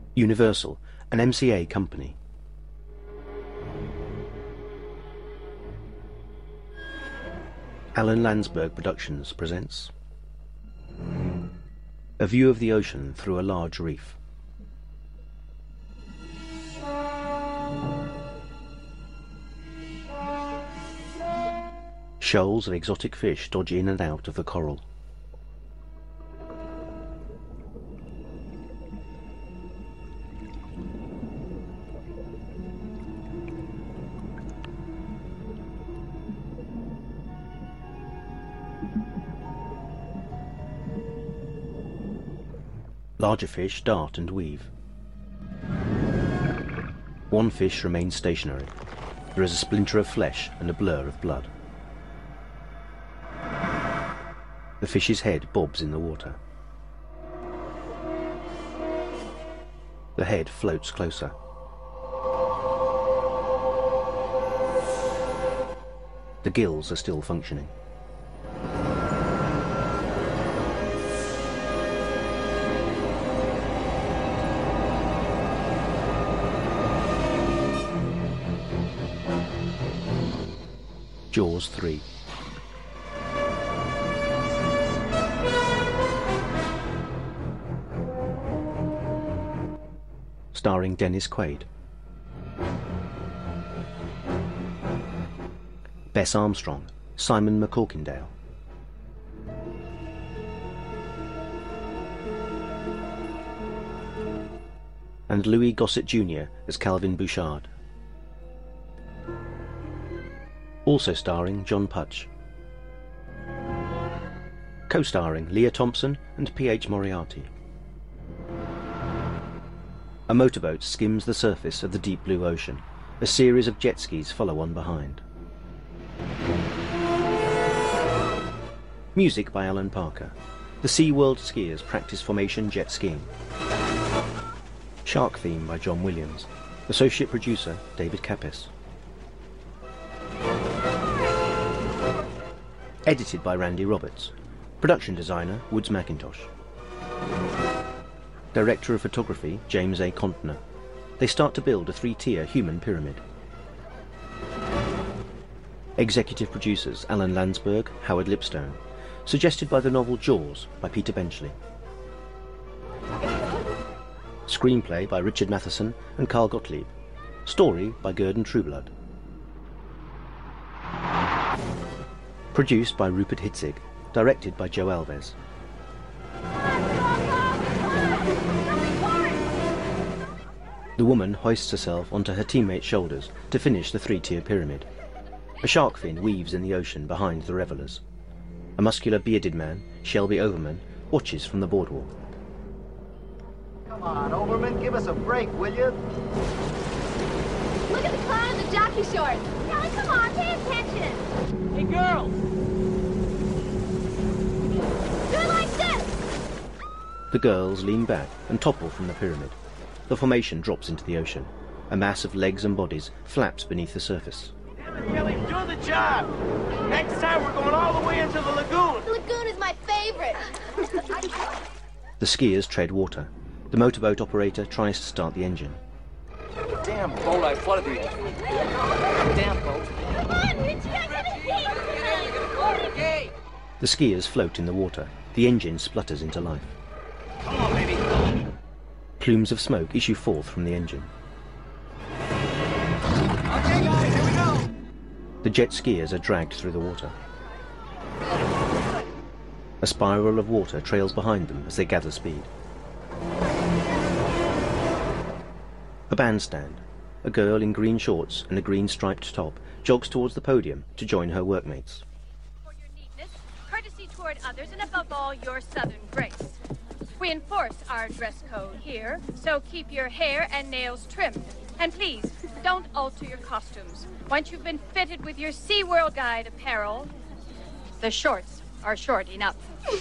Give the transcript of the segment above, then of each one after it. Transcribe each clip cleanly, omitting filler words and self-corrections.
Universal, an MCA company. Alan Landsberg Productions presents A View of the Ocean Through a Large Reef. Shoals of exotic fish dodge in and out of the coral. Larger fish dart and weave. One fish remains stationary. There is a splinter of flesh and a blur of blood. The fish's head bobs in the water. The head floats closer. The gills are still functioning. Jaws 3. Starring Dennis Quaid, Bess Armstrong, Simon McCorkindale, and Louis Gossett Jr. as Calvin Bouchard. Also starring John Putch. Co-starring Leah Thompson and P.H. Moriarty. A motorboat skims the surface of the deep blue ocean. A series of jet skis follow on behind. Music by Alan Parker. The SeaWorld skiers practice formation jet skiing. Shark theme by John Williams. Associate producer David Capis. Edited by Randy Roberts. Production designer Woods McIntosh. Director of photography James A. Contner. They start to build a 3-tier human pyramid. Executive producers Alan Landsberg, Howard Lipstone. Suggested by the novel Jaws by Peter Benchley. Screenplay by Richard Matheson and Carl Gottlieb. Story by Gurdon Trueblood. Produced by Rupert Hitzig. Directed by Joe Alves. The woman hoists herself onto her teammate's shoulders to finish the 3-tier pyramid. A shark fin weaves in the ocean behind the revelers. A muscular bearded man, Shelby Overman, watches from the boardwalk. Come on, Overman, give us a break, will you? Look at the clown in the jockey shorts. Kelly, come on, pay attention. Hey, girls! Do it like this. The girls lean back and topple from the pyramid. The formation drops into the ocean. A mass of legs and bodies flaps beneath the surface. Damn it, Kelly, do the job! Next time we're going all the way into the lagoon! The lagoon is my favorite. The skiers tread water. The motorboat operator tries to start the engine. Damn boat, I flooded the... Damn boat. Come on, Richie, I gotta see. The skiers float in the water. The engine splutters into life. Come on, baby! Plumes of smoke issue forth from the engine. Okay, guys, here we go! The jet skiers are dragged through the water. A spiral of water trails behind them as they gather speed. A bandstand. A girl in green shorts and a green striped top jogs towards the podium to join her workmates. For your neatness, courtesy toward others, and above all, your southern grace. We enforce our dress code here, so keep your hair and nails trimmed. And please, don't alter your costumes. Once you've been fitted with your SeaWorld Guide apparel, the shorts are short enough.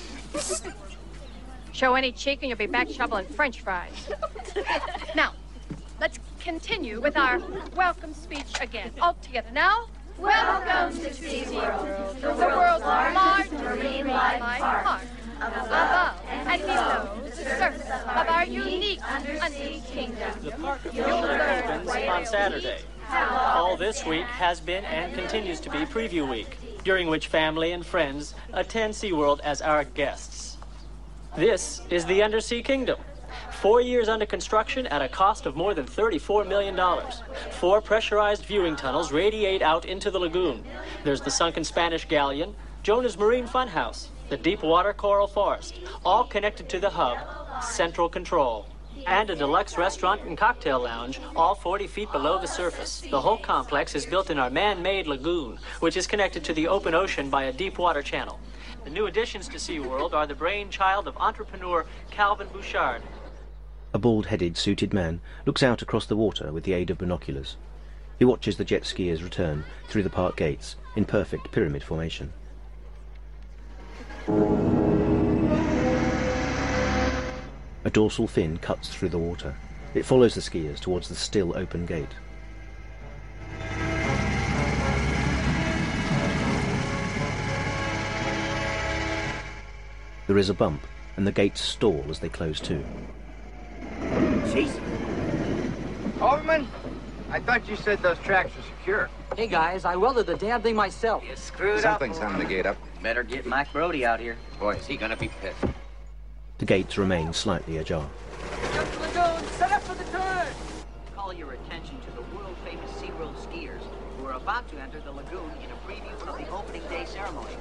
Show any cheek and you'll be back shoveling French fries. Now, let's continue with our welcome speech again. All together now. Welcome to SeaWorld, The world's largest marine life park. Above and below the surface of our unique Undersea Kingdom. The park officially opens on Saturday. All this week has been and continues to be preview week, during which family and friends attend SeaWorld as our guests. This is the Undersea Kingdom. 4 years under construction at a cost of more than $34 million. 4 pressurized viewing tunnels radiate out into the lagoon. There's the sunken Spanish galleon, Jonah's Marine Funhouse, the deep water coral forest, all connected to the hub, Central Control, and a deluxe restaurant and cocktail lounge, all 40 feet below the surface. The whole complex is built in our man-made lagoon, which is connected to the open ocean by a deep water channel. The new additions to SeaWorld are the brainchild of entrepreneur Calvin Bouchard. A bald-headed, suited man looks out across the water with the aid of binoculars. He watches the jet skiers return through the park gates in perfect pyramid formation. A dorsal fin cuts through the water. It follows the skiers towards the still open gate. There is a bump, and the gates stall as they close to. Jeez. Overman, I thought you said those tracks were secure. Hey, guys, I welded the damn thing myself. You screwed Something's hung the gate up. Better get Mike Brody out here. Boy, is he gonna be pissed. The gates remain slightly ajar. Jump to the lagoon, set up for the turn! Call your attention to the world-famous SeaWorld skiers who are about to enter the lagoon in a preview of the opening day ceremony.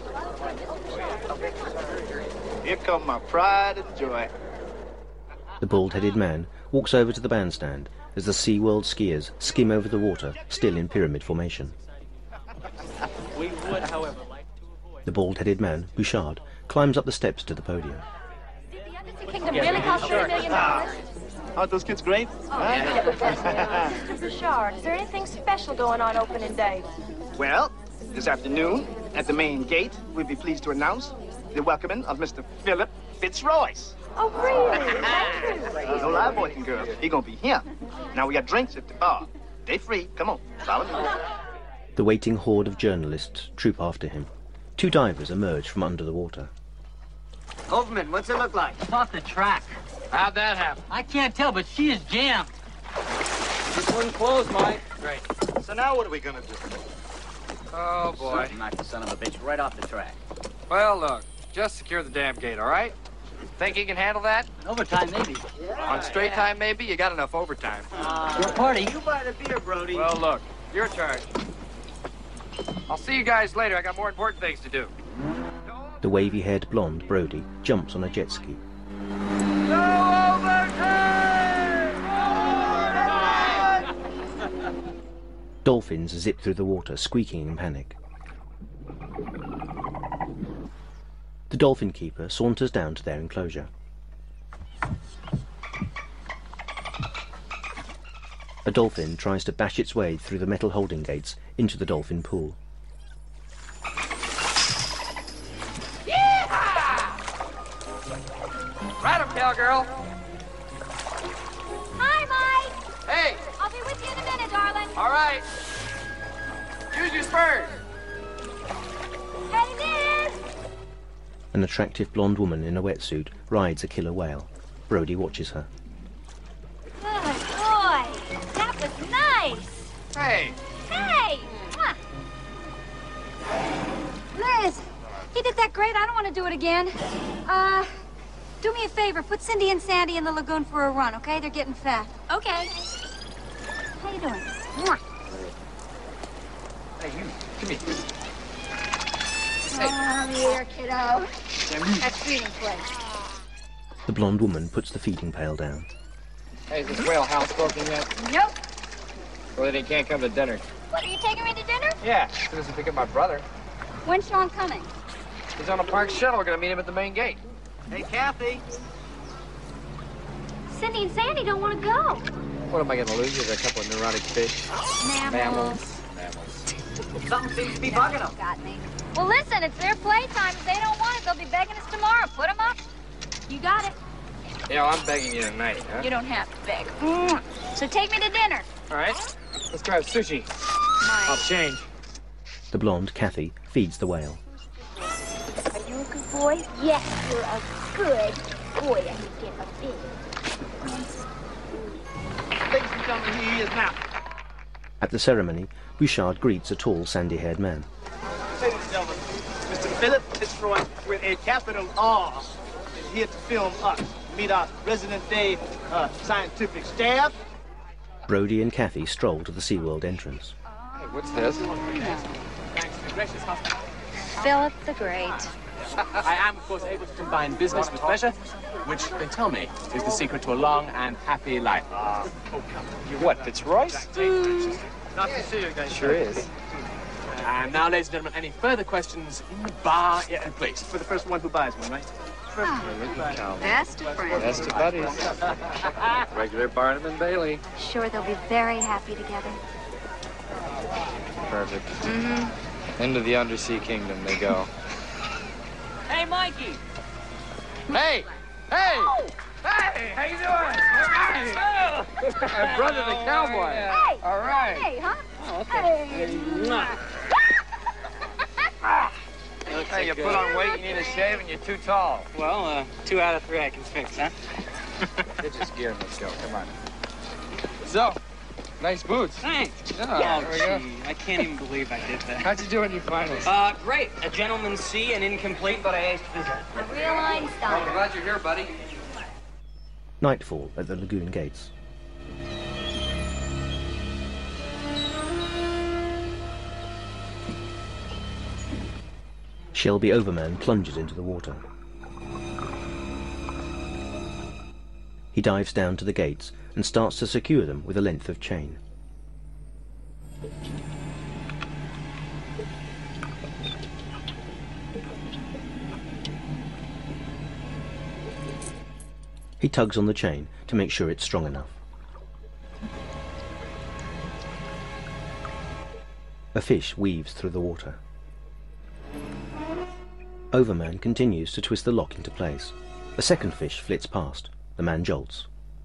Here come my pride and joy. The bald-headed man walks over to the bandstand as the SeaWorld skiers skim over the water, still in pyramid formation. We would, however, like to avoid... The bald-headed man, Bouchard, climbs up the steps to the podium. Did the Undersea Kingdom really cost $30 million? Aren't those kids great? Mr. Bouchard, is there anything special going on opening day? Well, this afternoon, at the main gate, we'd be pleased to announce the welcoming of Mr. Philip Fitzroyce. Oh, really? Is that true? No lie, boys and girls. He gonna be here. Now we got drinks at the bar. They free. Come on, follow me. The waiting horde of journalists troop after him. 2 divers emerge from under the water. Overman, what's it look like? It's off the track. How'd that happen? I can't tell, but she is jammed. This wouldn't close, Mike. Great. So now what are we gonna do? Oh, boy. Knock the son of a bitch right off the track. Well, look, just secure the damn gate, all right? Think he can handle that? Overtime, maybe. On straight time, maybe? You got enough overtime. Your party. You buy the beer, Brody. Well, look, your charge. I'll see you guys later. I got more important things to do. The wavy-haired blonde Brody jumps on a jet ski. No overtime! Dolphins zip through the water, squeaking in panic. The dolphin keeper saunters down to their enclosure. A dolphin tries to bash its way through the metal holding gates into the dolphin pool. Right up, cowgirl. Hi, Mike. Hey, I'll be with you in a minute, darling. all right. Use your spurs. Hey, Liz. An attractive blonde woman in a wetsuit rides a killer whale. Brody watches her. Good boy. That was nice. Hey, Hey. Mwah. Liz, you did that great. I don't want to do it again. Do me a favor. Put Cindy and Sandy in the lagoon for a run, okay? They're getting fat. Okay. How you doing? Mwah. hey, you, come here. Come here, kiddo. That's feeding place. The blonde woman puts the feeding pail down. Hey, is this whale house broken yet? Nope. Well, then he can't come to dinner. What, are you taking me to dinner? Yeah, as soon as he pick up my brother. When's Sean coming? He's on a park shuttle. We're gonna meet him at the main gate. Hey, Kathy. Cindy and Sandy don't want to go. What am I gonna lose? There's a couple of neurotic fish. Mammals. Something seems to be bugging them. Got me. Well, listen, it's their playtime. If they don't want it, they'll be begging us tomorrow. Put them up. You got it. Yeah, well, I'm begging you tonight, huh? You don't have to beg. Mwah. So take me to dinner. All right. Let's go have sushi. I'll change. The blonde, Kathy, feeds the whale. Are you a good boy? Yes, you're a good boy. And you get a big. Ladies and gentlemen, here he is now. At the ceremony, Bouchard greets a tall, sandy-haired man. Ladies and gentlemen, Mr. Philip Fitzroy, with a capital R, is here to film us. Meet our resident day scientific staff. Brody and Kathy stroll to the SeaWorld entrance. Hey, what's this? Philip the Great. I am, of course, able to combine business with pleasure, which, they tell me, is the secret to a long and happy life. You what, Fitzroy? Not to see you guys. Sure is. And now, ladies and gentlemen, any further questions in the bar? Yeah, please. For the first one who buys one, right? Best of friends. Best of buddies. Regular Barnum and Bailey. Sure, they'll be very happy together. Perfect. Into the undersea kingdom they go. Hey, Mikey! Hey! Hey! Oh. Hey, how you doing? My brother the cowboy. Hey! All right. Hey, huh? Oh, okay. Hey, you put on weight, you need a shave, and you're too tall. Well, 2 out of 3 I can fix, huh? Get your gear and let's go. Come on. So, nice boots. Thanks. Yeah, there we go. Gee, I can't even believe I did that. How'd you do in your finals? Great. A gentleman's C and incomplete, but I aced physics. A real Einstein. I'm glad you're here, buddy. Nightfall at the lagoon gates. Shelby Overman plunges into the water. He dives down to the gates and starts to secure them with a length of chain. He tugs on the chain to make sure it's strong enough. A fish weaves through the water. Overman continues to twist the lock into place. A second fish flits past. The man jolts.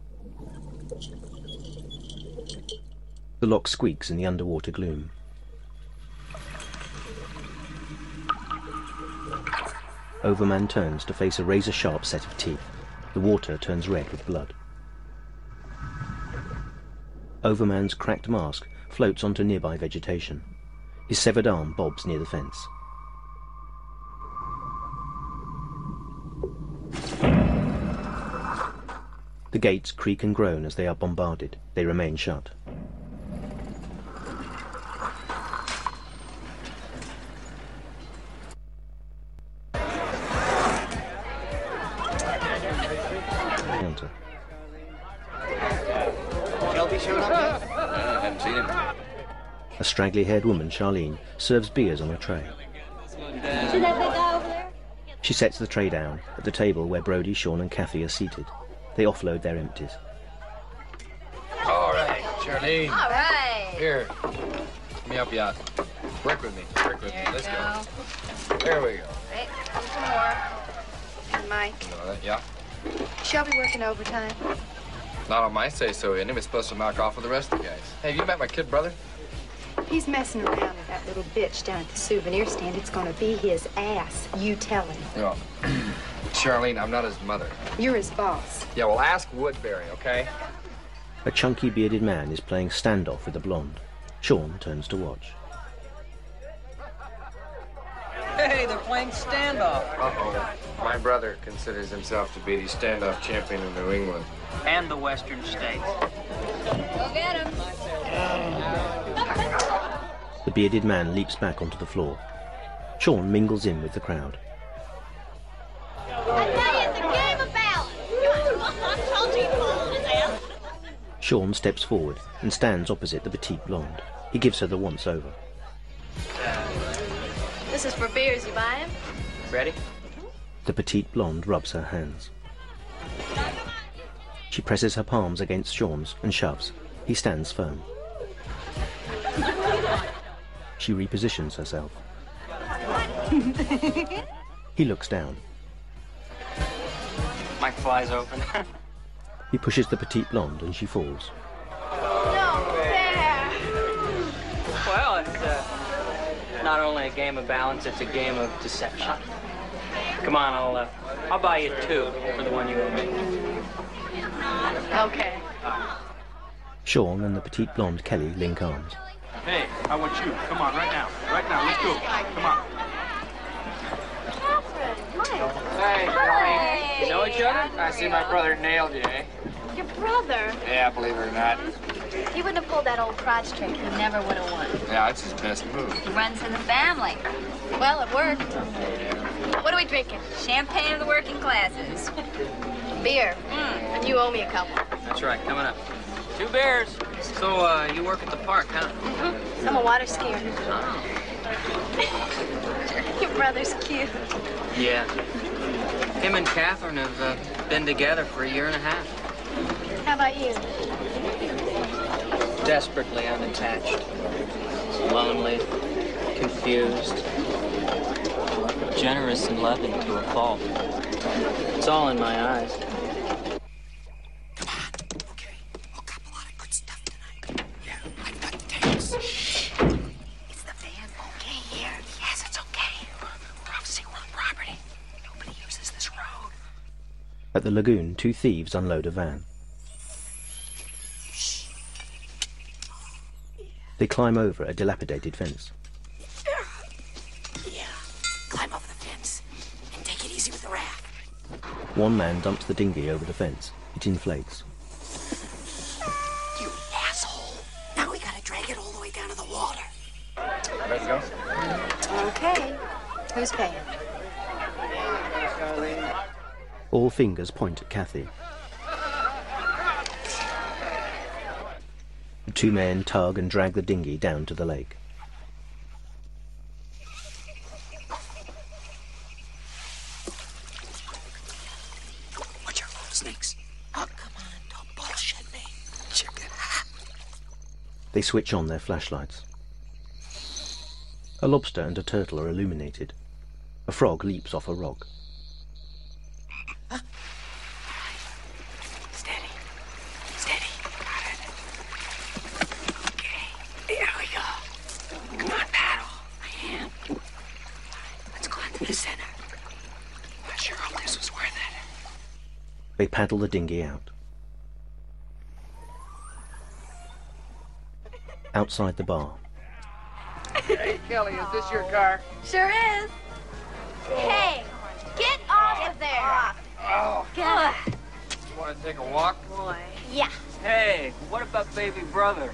The lock squeaks in the underwater gloom. Overman turns to face a razor-sharp set of teeth. The water turns red with blood. Overman's cracked mask floats onto nearby vegetation. His severed arm bobs near the fence. The gates creak and groan as they are bombarded. They remain shut. Shelby showed up yet? I haven't seen him. A straggly-haired woman, Charlene, serves beers on a tray. See that big guy over there? She sets the tray down at the table where Brody, Sean and Kathy are seated. They offload their empties. All right, Charlene. All right. Here. Let me help you out. Work with me. Work with me. Let's go. There we go. Right, some more. And Mike, You know that, yeah? she'll be working overtime. Not on my say-so, and he was supposed to knock off with the rest of the guys. Hey, have you met my kid brother? He's messing around with that little bitch down at the souvenir stand. It's gonna be his ass. You tell him. No. Charlene, I'm not his mother. You're his boss. Yeah, well, ask Woodbury, okay? A chunky bearded man is playing standoff with a blonde. Sean turns to watch. Hey, they're playing standoff. Uh-oh. My brother considers himself to be the standoff champion of New England. And the Western States. Go get him. The bearded man leaps back onto the floor. Sean mingles in with the crowd. I tell you, it's a game of balance. Sean steps forward and stands opposite the petite blonde. He gives her the once-over. This is for beers. You buy him? Ready? The petite blonde rubs her hands. She presses her palms against Sean's and shoves. He stands firm. She repositions herself. He looks down. Mike flies open. He pushes the petite blonde and she falls. No fair. Well, it's not only a game of balance, it's a game of deception. Come on, I'll buy you 2 for the one you owe me. Okay. Sean and the petite blonde Kelly link arms. Hey, I want you. Come on, right now. Right now, let's go. Come on. Hey, Kelly. You know each other? I see my brother nailed you, eh? Your brother? Yeah, believe it or not. He wouldn't have pulled that old crotch trick. He never would have won. Yeah, it's his best move. He runs in the family. Well, it worked. What are we drinking? Champagne of the working classes. Beer. And you owe me a couple. That's right, coming up. 2 beers. So, you work at the park, huh? I'm a water skier. Your brother's cute. Yeah. Him and Catherine have been together for 1.5 years. How about you? Desperately unattached. Lonely. Confused. Generous and loving to a fault. It's all in my eyes. At the lagoon, 2 thieves unload a van. They climb over a dilapidated fence. Yeah, climb over the fence and take it easy with the raft. One man dumps the dinghy over the fence. It inflates. You asshole! Now we gotta drag it all the way down to the water. Ready to go? Okay. Who's paying? All fingers point at Kathy. The 2 men tug and drag the dinghy down to the lake. Watch your snakes. Oh, come on, don't bullshit me. Chicken. They switch on their flashlights. A lobster and a turtle are illuminated. A frog leaps off a rock. Steady. Steady. Got it. Okay, there we go. Come on, paddle. My hand. Let's go out to the center. I sure hope this was worth it. They paddle the dinghy out. Outside the bar, Hey, Kelly, is this your car? Sure is. Hey, get off of there. Oh. God. You want to take a walk? Boy. Yeah. Hey, what about baby brother?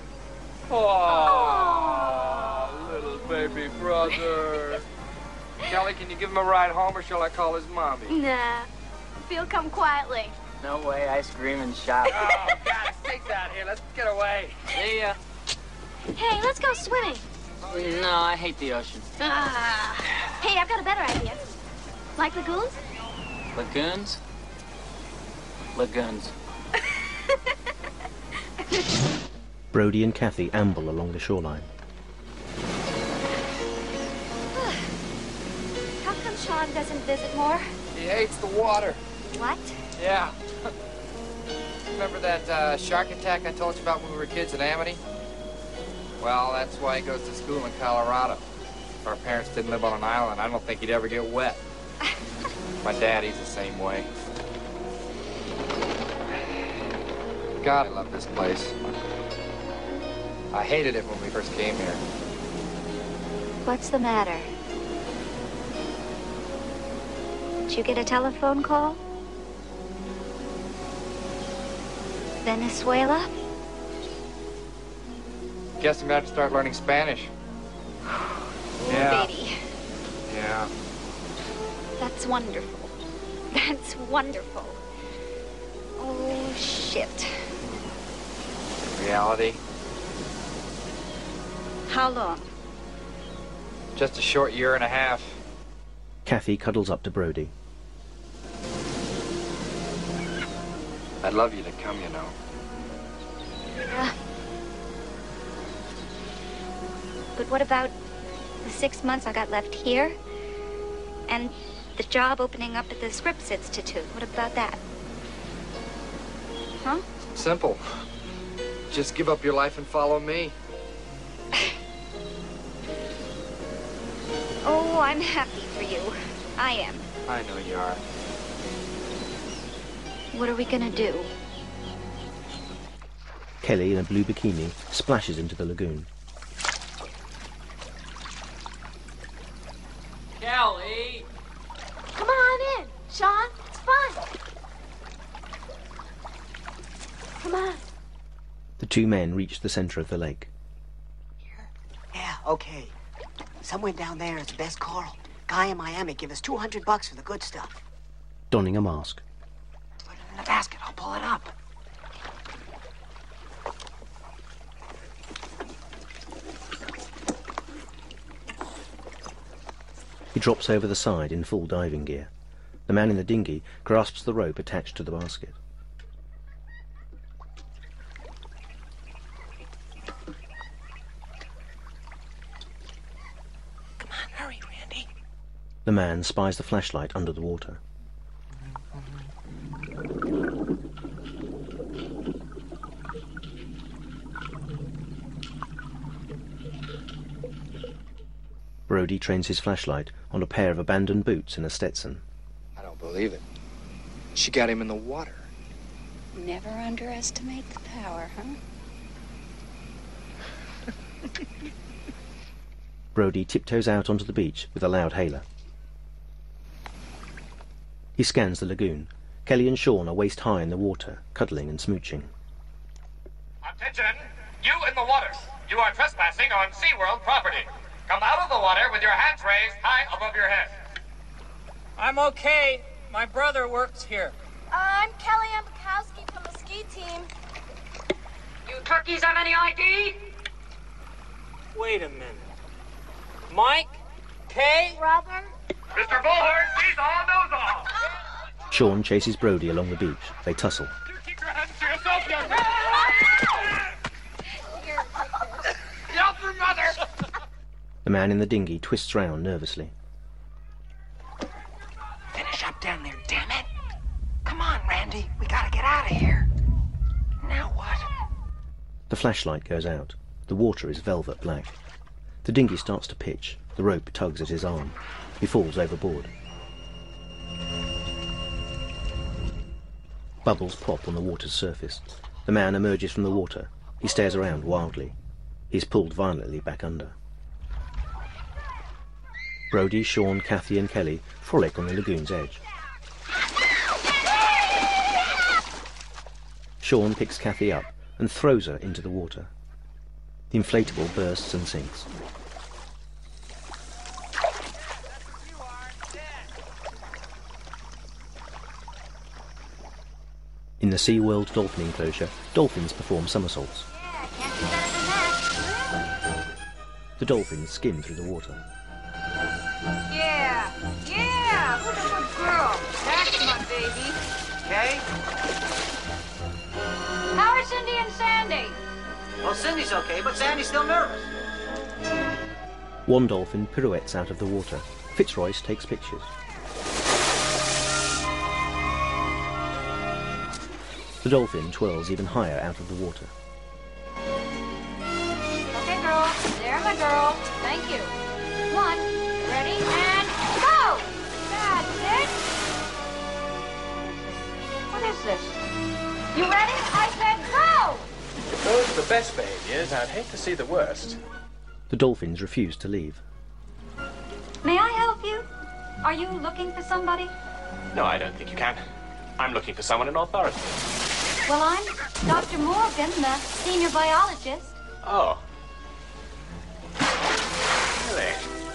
Oh, little baby brother. Kelly, can you give him a ride home, or shall I call his mommy? Nah. Phil, come quietly. No way, ice cream and shop. Oh, God, stakes out here. Let's get away. See ya. Hey, let's go swimming. No, I hate the ocean. Hey, I've got a better idea. Like lagoons? Lagoons? Lagoons. Brody and Kathy amble along the shoreline. How come Sean doesn't visit more? He hates the water. What? Yeah. Remember that shark attack I told you about when we were kids at Amity? Well, that's why he goes to school in Colorado. If our parents didn't live on an island, I don't think he'd ever get wet. My daddy's the same way. God, I love this place. I hated it when we first came here. What's the matter? Did you get a telephone call? Venezuela? Guess I'm gonna have to start learning Spanish. Yeah. Baby. Yeah. That's wonderful. That's wonderful. Oh, shit. Reality. How long? Just a short 1.5 years. Kathy cuddles up to Brody. I'd love you to come, you know. But what about the 6 months I got left here? And the job opening up at the Scripps Institute? What about that? Huh? Simple. Just give up your life and follow me. Oh, I'm happy for you. I am. I know you are. What are we gonna do? Kelly, in a blue bikini, splashes into the lagoon. Kelly! Come on in, Sean. It's fun. Come on. The two men reach the center of the lake. Yeah, okay. Somewhere down there is the best coral. Guy in Miami give us $200 for the good stuff. Donning a mask. Put it in the basket. I'll pull it up. He drops over the side in full diving gear. The man in the dinghy grasps the rope attached to the basket. Come on, hurry, Randy. The man spies the flashlight under the water. Brody trains his flashlight on a pair of abandoned boots and a Stetson. I don't believe it. She got him in the water. Never underestimate the power, huh? Brody tiptoes out onto the beach with a loud hailer. He scans the lagoon. Kelly and Sean are waist high in the water, cuddling and smooching. Attention! You in the water! You are trespassing on SeaWorld property. Come out of the water with your hands raised high above your head. I'm okay. My brother works here. I'm Kelly Ambakowski from the ski team. You turkeys have any ID? Wait a minute. Mike? Kay? Brother? Mr. Bullhorn, please all nose off! Sean chases Brody along the beach. They tussle. Keep your hands to yourself, young man! Get off your mother! The man in the dinghy twists round nervously. Finish up down there, damn it. Come on, Randy. We gotta get out of here. Now what? The flashlight goes out. The water is velvet black. The dinghy starts to pitch. The rope tugs at his arm. He falls overboard. Bubbles pop on the water's surface. The man emerges from the water. He stares around wildly. He's pulled violently back under. Brody, Sean, Kathy and Kelly frolic on the lagoon's edge. Sean picks Kathy up and throws her into the water. The inflatable bursts and sinks. In the SeaWorld dolphin enclosure, dolphins perform somersaults. The dolphins skim through the water. Yeah, yeah, what a good girl. That's my baby. Okay? How are Cindy and Sandy? Well, Cindy's okay, but Sandy's still nervous. One dolphin pirouettes out of the water. Fitzroyce takes pictures. The dolphin twirls even higher out of the water. Okay, girl. There, my girl. Thank you. One, ready, and go! That's it. What is this? You ready? I said go! If those are the best behaviors, I'd hate to see the worst. The dolphins refuse to leave. May I help you? Are you looking for somebody? No, I don't think you can. I'm looking for someone in authority. Well, I'm Dr. Morgan, the senior biologist. Oh. Really?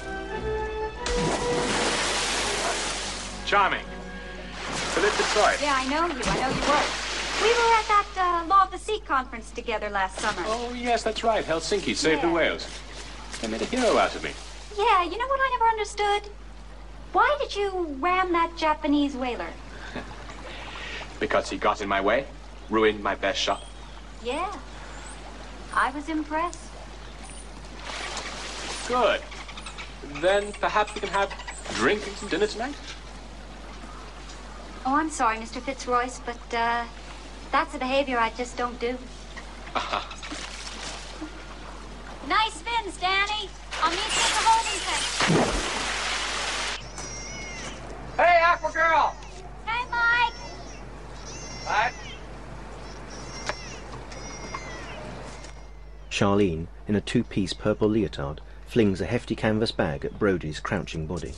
Charming. Philip Fitzroy. Yeah, I know you. I know you were. We were at that Law of the Sea conference together last summer. Oh, yes, that's right. Helsinki, Save the Whales. They made a hero out of me. Yeah, you know what I never understood? Why did you ram that Japanese whaler? Because he got in my way, ruined my best shot. Yeah, I was impressed. Good. Then perhaps we can have drinks and dinner tonight? Oh, I'm sorry, Mr. Fitzroyce, but that's a behavior I just don't do. Nice spins, Danny. I'll meet you at the holding tank. Hey, Aqua Girl! Hey, Mike. What? Charlene, in a two-piece purple leotard, flings a hefty canvas bag at Brody's crouching body.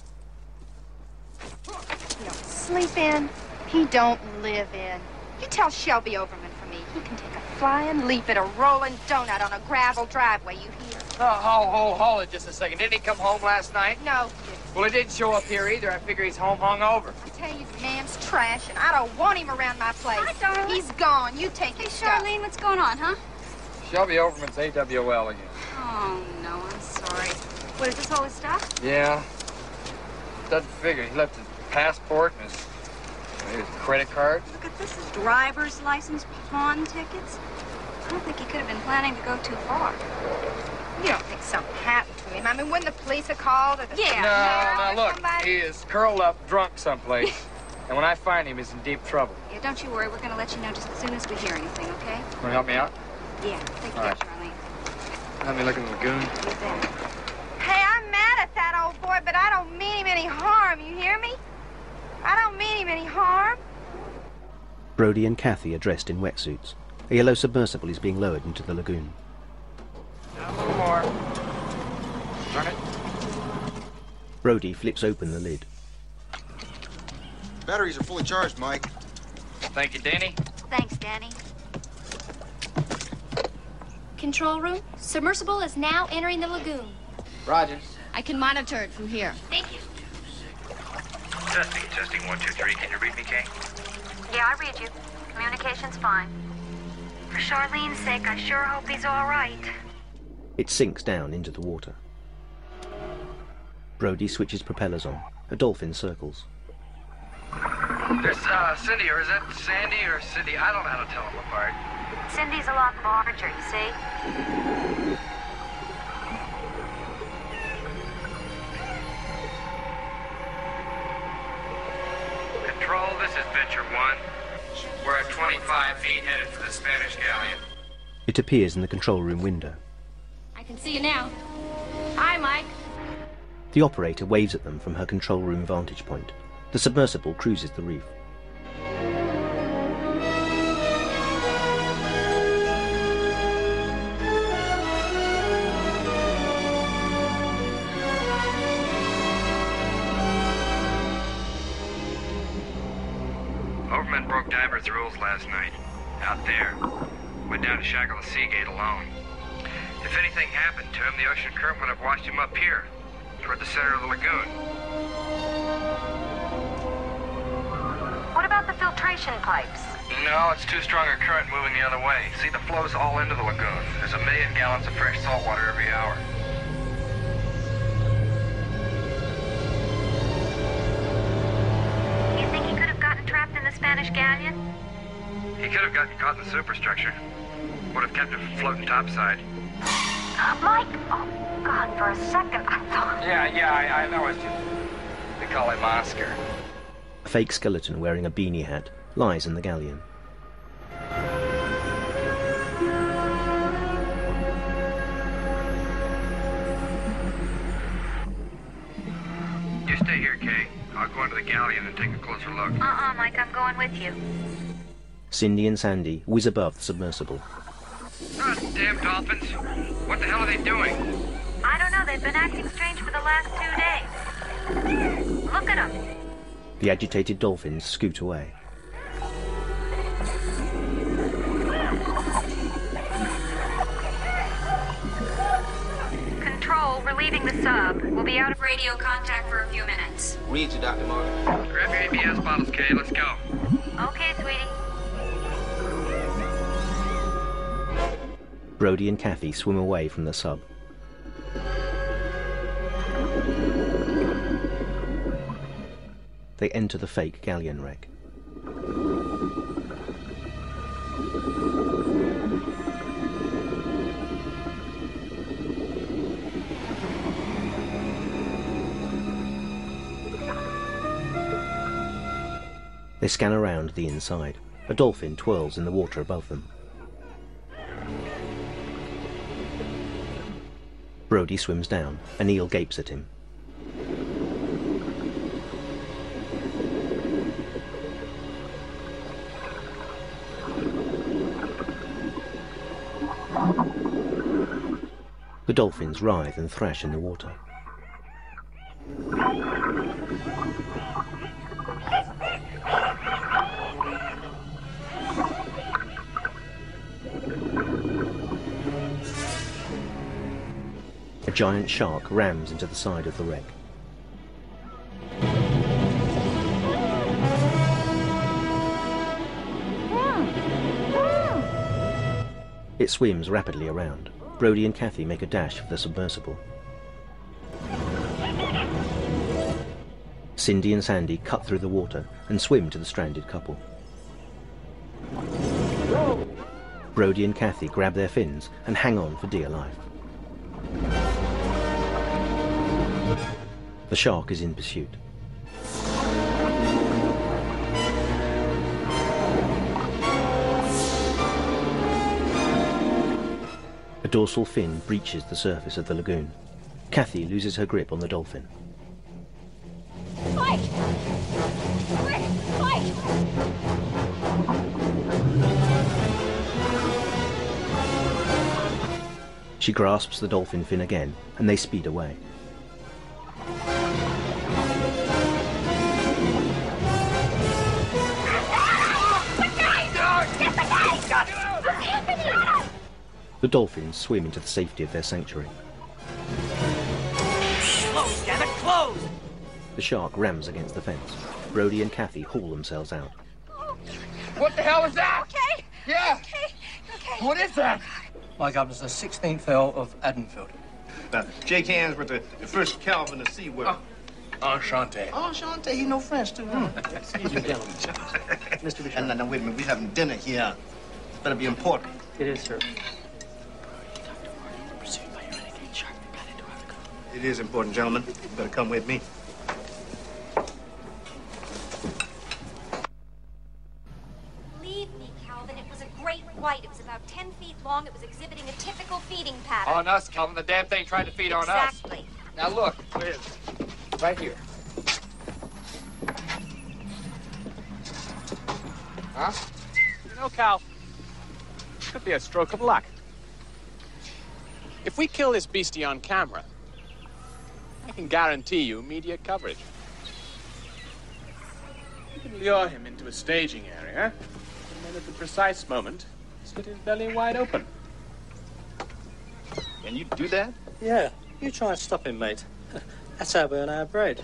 He don't sleep in. He don't live in. You tell Shelby Overman for me. He can take a flying leap at a rolling donut on a gravel driveway, you hear? Oh, hold it just a second. Didn't he come home last night? No. Well, he didn't show up here either. I figure he's home hungover. I tell you, the man's trash, and I don't want him around my place. Hi, darling. He's gone. You take his stuff. Charlene, what's going on, huh? Shelby Overman's AWL again. Oh, no, I'm sorry. What, is this all his stuff? Yeah. Doesn't figure. He left his passport and his credit card. Look at this, his driver's license, pawn tickets. I don't think he could have been planning to go too far. You don't think something happened to him? I mean, wouldn't the police have called or the... Yeah. No, look, he is curled up, drunk someplace. And when I find him, he's in deep trouble. Yeah, don't you worry. We're going to let you know just as soon as we hear anything, okay? Want to help me out? Yeah, take care, right. Charlene. Let me look in the lagoon. You bet. Hey, I'm mad at that old boy, but I don't mean him any harm, you hear me? I don't mean him any harm. Brody and Kathy are dressed in wetsuits. A yellow submersible is being lowered into the lagoon. A little more. Turn it. Brody flips open the lid. Batteries are fully charged, Mike. Thank you, Danny. Thanks, Danny. Control room, submersible is now entering the lagoon. Roger. I can monitor it from here. Thank you. Testing, 1, 2, 3. Can you read me, Kay? Yeah, I read you. Communication's fine. For Charlene's sake, I sure hope he's all right. It sinks down into the water. Brody switches propellers on. A dolphin circles. There's Cindy, or is that Sandy or Cindy? I don't know how to tell them apart. Cindy's a lot larger, you see? Control, this is Venture 1. We're at 25 feet headed for the Spanish galleon. It appears in the control room window. I can see you now. Hi, Mike. The operator waves at them from her control room vantage point. The submersible cruises the reef. Overman broke divers' rules last night. Out there. Went down to Shackle the Seagate alone. If anything happened to him, the ocean current would have washed him up here, toward the center of the lagoon. What about the filtration pipes? No, it's too strong a current moving the other way. See, the flow's all into the lagoon. There's 1 million gallons of fresh salt water every hour. You think he could have gotten trapped in the Spanish galleon? He could have gotten caught in the superstructure. Would have kept him floating topside. Mike! Oh, God, for a second I thought... Yeah, I know it's just... They call him Oscar. A fake skeleton wearing a beanie hat lies in the galleon. You stay here, Kay. I'll go into the galleon and take a closer look. Mike, I'm going with you. Cindy and Sandy whiz above the submersible. God damn dolphins. What the hell are they doing? I don't know, they've been acting strange for the last 2 days. Look at them. The agitated dolphins scoot away. Control, we're leaving the sub. We'll be out of radio contact for a few minutes. Read you, Dr. Morgan. Grab your ABS bottles, Kay. Let's go. Okay, sweetie. Brody and Kathy swim away from the sub. They enter the fake galleon wreck. They scan around the inside. A dolphin twirls in the water above them. Brody swims down. An eel gapes at him. The dolphins writhe and thrash in the water. A giant shark rams into the side of the wreck. It swims rapidly around. Brody and Kathy make a dash for the submersible. Cindy and Sandy cut through the water and swim to the stranded couple. Brody and Kathy grab their fins and hang on for dear life. The shark is in pursuit. A dorsal fin breaches the surface of the lagoon. Kathy loses her grip on the dolphin. Fight! Quick, fight! She grasps the dolphin fin again, and they speed away. The dolphins swim into the safety of their sanctuary. Close, damn it, close! The shark rams against the fence. Brody and Kathy haul themselves out. What the hell is that? Okay? Yeah. Okay. What is that? My God, it's the 16th Earl of Edenfield. Shake hands with the first Calvin of SeaWorld. Enchanté. Enchanté. He know French, too, huh? Excuse me, gentlemen. Mr. Bishop. No, wait a minute. We're having dinner here. It's better be important. It is, sir. It is important, gentlemen. You better come with me. Believe me, Calvin, it was a great white. It was about 10 feet long. It was exhibiting a typical feeding pattern. On us, Calvin. The damn thing tried to feed on us. Exactly. Now look, Liz, right here. Huh? You know, Cal, could be a stroke of luck. If we kill this beastie on camera, I can guarantee you media coverage. You can lure him into a staging area, and then at the precise moment, slit his belly wide open. Can you do that? Yeah, you try and stop him, mate. That's how we earn our bread.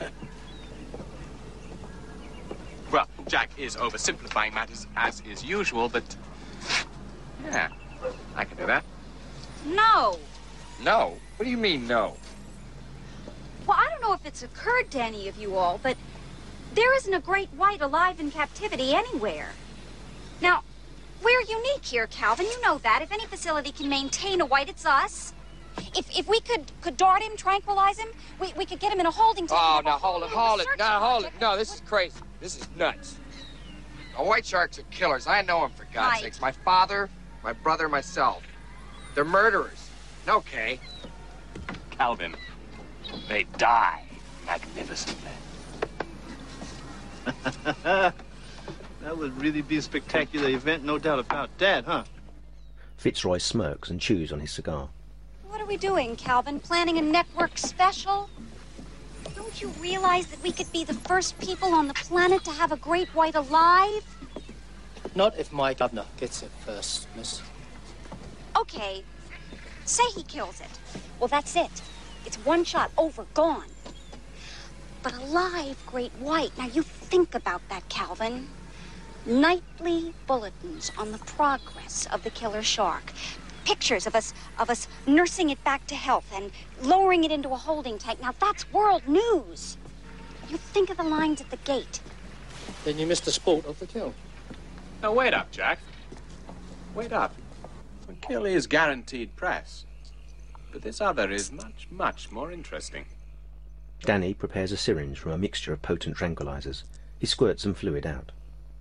Well, Jack is oversimplifying matters as is usual, but yeah, I can do that. No. No? What do you mean, no? Well, I don't know if it's occurred to any of you all, but there isn't a great white alive in captivity anywhere. Now, we're unique here, Calvin. You know that. If any facility can maintain a white, it's us. If we could dart him, tranquilize him, we could get him in a holding tank. Oh, now hold it. Now hold it. No, this is crazy. This is nuts. Now, white sharks are killers. I know them, for God's Mike. sakes. My father, my brother, myself. They're murderers. Okay. Calvin, they die magnificently. That would really be a spectacular event, no doubt about that, huh? Fitzroy smirks and chews on his cigar. What are we doing, Calvin? Planning a network special? Don't you realize that we could be the first people on the planet to have a great white alive? Not if my governor gets it first, miss. Okay, say he kills it. Well, that's it. It's one shot, over, gone. But a live great white, now you think about that, Calvin. Nightly bulletins on the progress of the killer shark. Pictures of us nursing it back to health and lowering it into a holding tank. Now that's world news. You think of the lines at the gate. Then you missed the sport of the kill. Now, wait up, Jack. Wait up. The kill is guaranteed press. But this other is much, much more interesting. Danny prepares a syringe from a mixture of potent tranquilizers. He squirts some fluid out.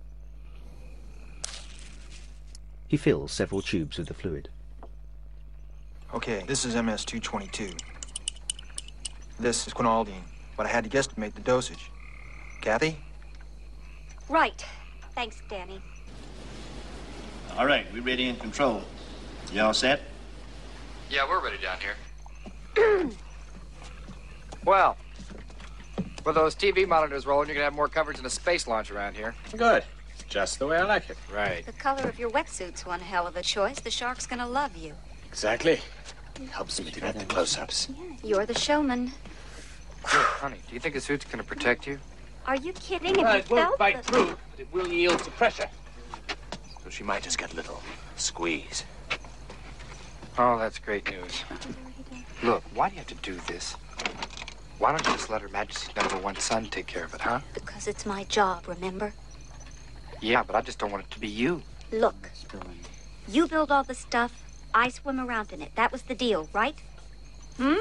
He fills several tubes with the fluid. Okay, this is MS-222. This is quinaldine, but I had to guesstimate the dosage. Kathy? Right. Thanks, Danny. All right, we're ready in control. You all set? Yeah, we're ready down here. Well, with those TV monitors rolling, you're gonna have more coverage than a space launch around here. Good. Just the way I like it. Right. The color of your wetsuit's one hell of a choice. The shark's gonna love you. Exactly. Helps me to get the close-ups. You're the showman. Look, honey, do you think the suit's gonna protect you? Are you kidding? If Well, you it won't felt bite the... through, but it will yield to pressure. So she might just get a little squeeze. Oh, that's great news. Look, why do you have to do this? Why don't you just let Her Majesty's #1 son take care of it, huh? Because it's my job, remember? Yeah, but I just don't want it to be you. Look, you build all the stuff, I swim around in it. That was the deal, right? Hmm?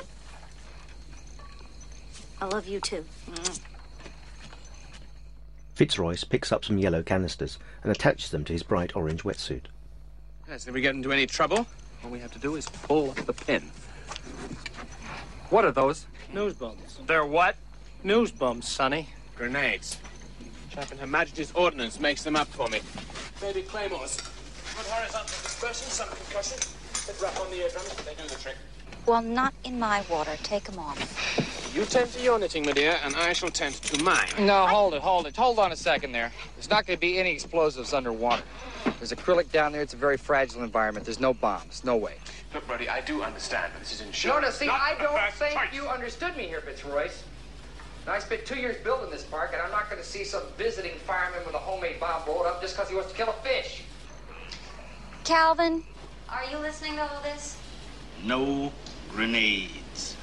I love you too. Fitzroy picks up some yellow canisters and attaches them to his bright orange wetsuit. Yes, if we get into any trouble, all we have to do is pull the pin. What are those? News bombs. They're what? News bombs, Sonny. Grenades. Chap in Her Majesty's Ordnance makes them up for me. Maybe claymores. Good horizontal dispersion, some concussion. Bit rough on the eardrums, but they do the trick. Well, not in my water. Take them off. You tend to your knitting, my dear, and I shall tend to mine. No, hold it. Hold on a second there. There's not going to be any explosives underwater. There's acrylic down there. It's a very fragile environment. There's no bombs. No way. Look, Brody, I do understand, but this is insurance. No, see, I don't think you understood me here, Fitzroy. Now, I spent 2 years building this park, and I'm not going to see some visiting fireman with a homemade bomb blow it up just because he wants to kill a fish. Calvin, are you listening to all this? No grenades.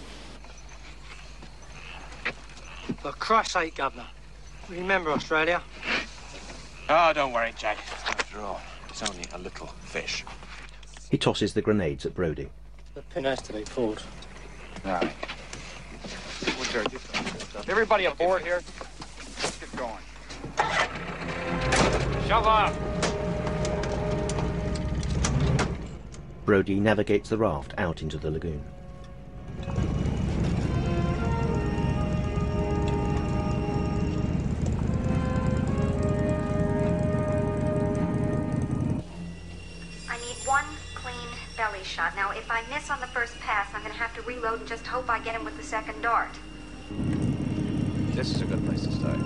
For Christ's sake, Governor. Remember Australia? Oh, don't worry, Jack. After all, it's only a little fish. He tosses the grenades at Brody. The pin has to be pulled. All right. Everybody aboard here? Let's get going. Shove off. Brody navigates the raft out into the lagoon. I need one clean belly shot. Now, if I miss on the first pass, I'm going to have to reload and just hope I get him with the second dart. This is a good place to start.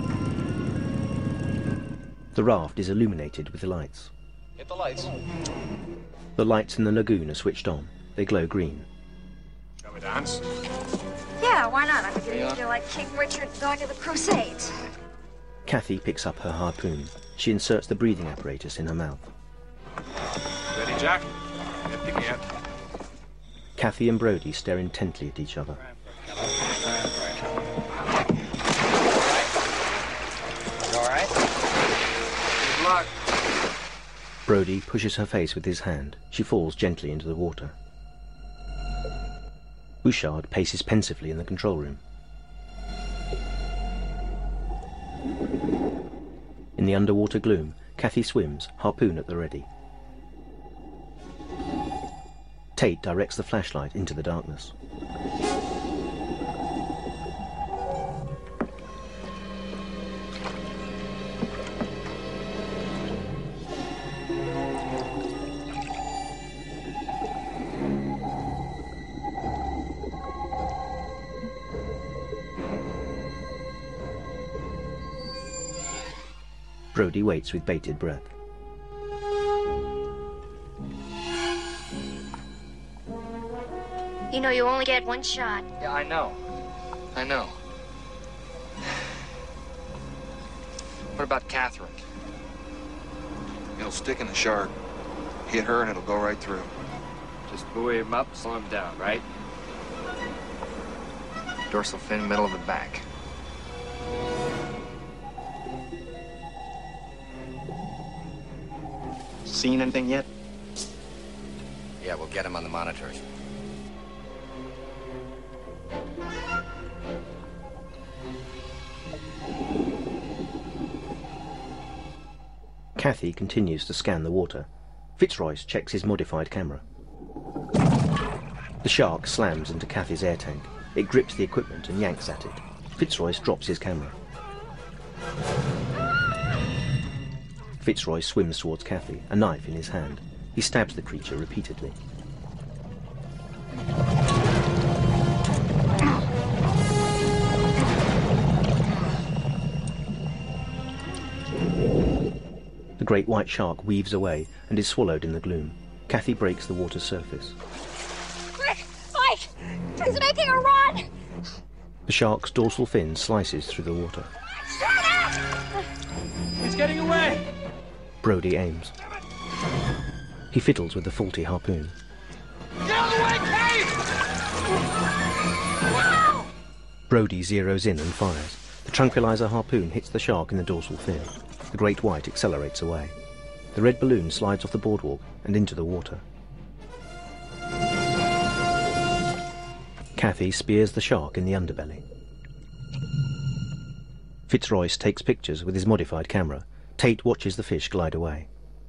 The raft is illuminated with lights. Hit the lights. The lights in the lagoon are switched on. They glow green. Shall we dance? Yeah, why not? I'm beginning to feel like King Richard going to the Crusades. Kathy picks up her harpoon. She inserts the breathing apparatus in her mouth. Ready, Jack? They're picking it. Kathy and Brody stare intently at each other. You all right? Good luck. Brody pushes her face with his hand. She falls gently into the water. Bouchard paces pensively in the control room. In the underwater gloom, Kathy swims, harpoon at the ready. Tate directs the flashlight into the darkness. Brody waits with bated breath. You know you only get one shot. Yeah, I know. I know. What about Catherine? It'll stick in the shark. Hit her and it'll go right through. Just buoy him up, slow him down, right? Dorsal fin, middle of the back. Seen anything yet? Yeah, we'll get him on the monitors. Kathy continues to scan the water. Fitzroy checks his modified camera. The shark slams into Kathy's air tank. It grips the equipment and yanks at it. Fitzroy drops his camera. Fitzroy swims towards Kathy, a knife in his hand. He stabs the creature repeatedly. The great white shark weaves away and is swallowed in the gloom. Kathy breaks the water's surface. Quick, Mike! He's making a run! The shark's dorsal fin slices through the water. He's getting away! Brody aims. He fiddles with the faulty harpoon. Get out of the way, Kate! Brody zeroes in and fires. The tranquilizer harpoon hits the shark in the dorsal fin. The great white accelerates away. The red balloon slides off the boardwalk and into the water. Kathy spears the shark in the underbelly. Fitzroyce takes pictures with his modified camera. Tate watches the fish glide away.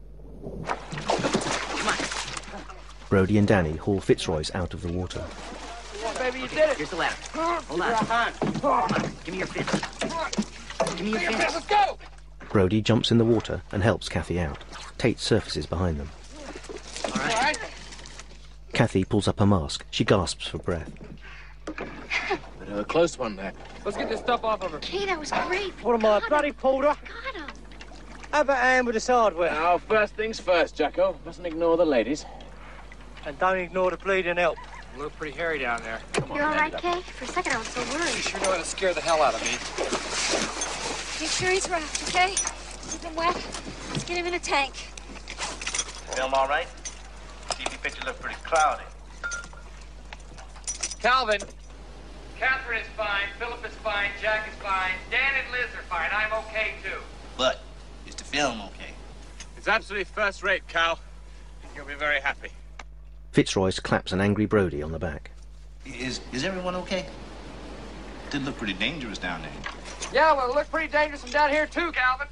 Brody and Danny haul Fitzroyce out of the water. Baby, you did it. Here's the ladder. Hold on. Come on. Give me your fin. Give me your fin. Let's go. Brody jumps in the water and helps Kathy out. Tate surfaces behind them. All right. Kathy pulls up her mask. She gasps for breath. Bit of a close one there. Let's get this stuff off of her. Hey, that was great. What am I, a bloody porter? Got him. Have a hand with this hardware. Now, first things first, Jacko. Mustn't ignore the ladies. And don't ignore the bleeding help. You look pretty hairy down there. You all right, Kay? For a second, I was so worried. You sure know how to scare the hell out of me. Make sure he's wrapped, okay? Keep him wet. Let's get him in a tank. Film all right? TV picture look pretty cloudy. Calvin. Catherine is fine. Philip is fine. Jack is fine. Dan and Liz are fine. I'm okay, too. But, is the film okay? It's absolutely first rate, Cal. You'll be very happy. Fitzroyce claps an angry Brody on the back. Is everyone okay? Did look pretty dangerous down there. Yeah, well, it looked pretty dangerous from down here, too, Calvin.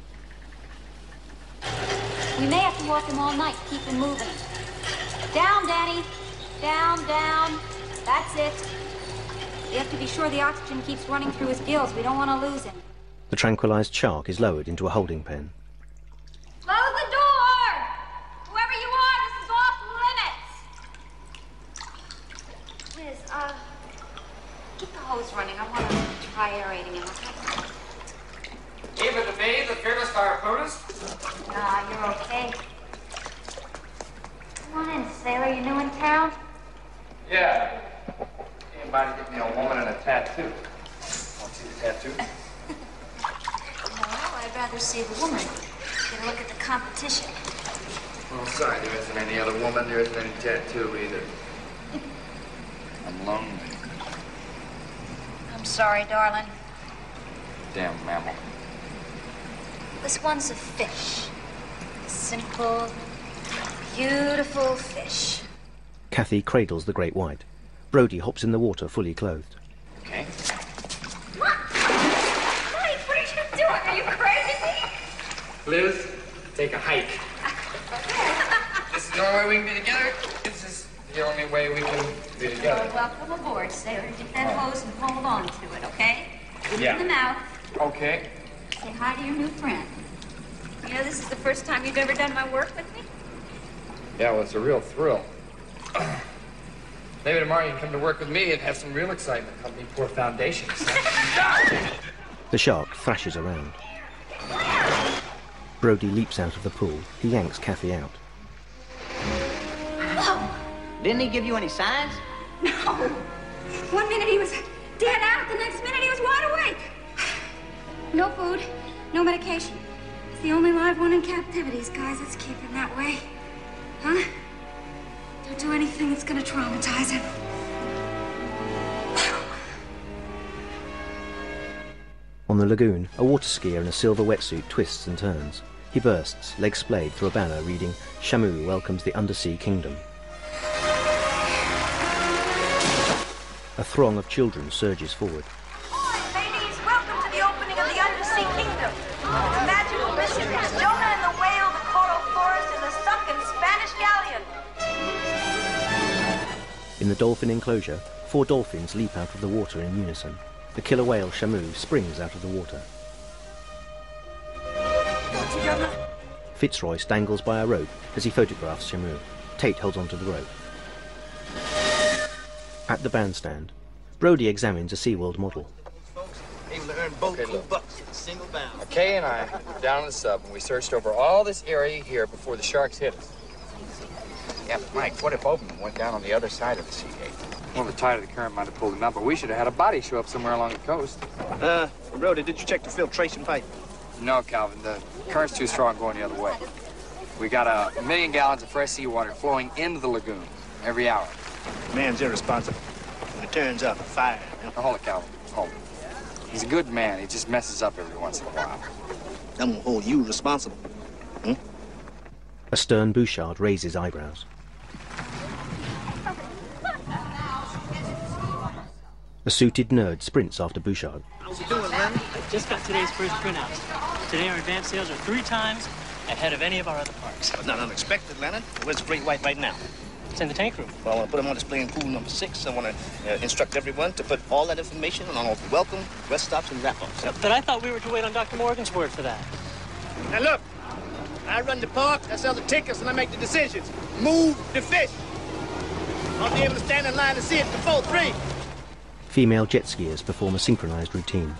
We may have to walk him all night to keep him moving. Down, Danny. Down, down. That's it. We have to be sure the oxygen keeps running through his gills. We don't want to lose him. The tranquilized shark is lowered into a holding pen. Close the door! Whoever you are, this is off limits! Liz, keep the hose running. I want to try aerating him, okay? Eva the maid, the fearless harpoonist? Nah, you're okay. Come on in, sailor. You new in town? Yeah. Anybody get me a woman and a tattoo? Want to see the tattoo? No, I'd rather see the woman. Get a look at the competition. Well, sorry, there isn't any other woman. There isn't any tattoo either. I'm lonely. I'm sorry, darling. Damn mammal. This one's a fish. A simple, beautiful fish. Kathy cradles the great white. Brody hops in the water fully clothed. Okay. Mike, what are you doing? Are you crazy? Liz, take a hike. This is the only way we can be together. This is the only way we can be together. Well, welcome aboard, sailor. Get that hose and hold on to it, okay? Give Yeah. it in the mouth. Okay. Say hi to your new friend. You know, this is the first time you've ever done my work with me? Yeah, well, it's a real thrill. Maybe tomorrow you can come to work with me and have some real excitement. Help me pour foundations. The shark thrashes around. Brody leaps out of the pool. He yanks Kathy out. Didn't he give you any signs? No. 1 minute he was dead out, the next minute he was wide awake. No food, no medication. It's the only live one in captivity, guys. Let's keep him that way. Huh? Don't do anything that's gonna traumatize him. On the lagoon, a water skier in a silver wetsuit twists and turns. He bursts, legs splayed, through a banner reading, "Shamu welcomes the Undersea Kingdom." A throng of children surges forward. Ladies, welcome to the opening of the Undersea Kingdom. It's a magical mission. There's Jonah and the whale, the coral forest, and the sunken Spanish galleon. In the dolphin enclosure, 4 dolphins leap out of the water in unison. The killer whale Shamu springs out of the water. Fitzroyce dangles by a rope as he photographs Shamu. Tate holds onto the rope. At the bandstand, Brody examines a SeaWorld model. Able to earn both $2 at the single bound. Kay and I were down in the sub, and we searched over all this area here before the sharks hit us. Yeah, but Mike, what if both of them went down on the other side of the sea gate? Well, the tide of the current might have pulled them out, but we should have had a body show up somewhere along the coast. Rhoda, did you check the filtration pipe? No, Calvin, the current's too strong going the other way. We got 1 million gallons of fresh seawater flowing into the lagoon every hour. Man's irresponsible. When it turns up, fire. Now, hold it, Calvin. Hold it. He's a good man. He just messes up every once in a while. I'm gonna hold you responsible. A stern Bouchard raises eyebrows. A suited nerd sprints after Bouchard. How's it doing, man? I just got today's first printouts. Today our advance sales are 3 times ahead of any of our other parks. Not unexpected, Leonard. Where's the Great White right now? It's in the tank room. Well, I want to put them on display in pool number 6. I want to instruct everyone to put all that information on all the welcome, rest stops, and wrap-ups. But I thought we were to wait on Dr. Morgan's word for that. Now look, I run the park, I sell the tickets, and I make the decisions. Move the fish. I'll be able to stand in line and see it before 3. Female jet skiers perform a synchronized routine.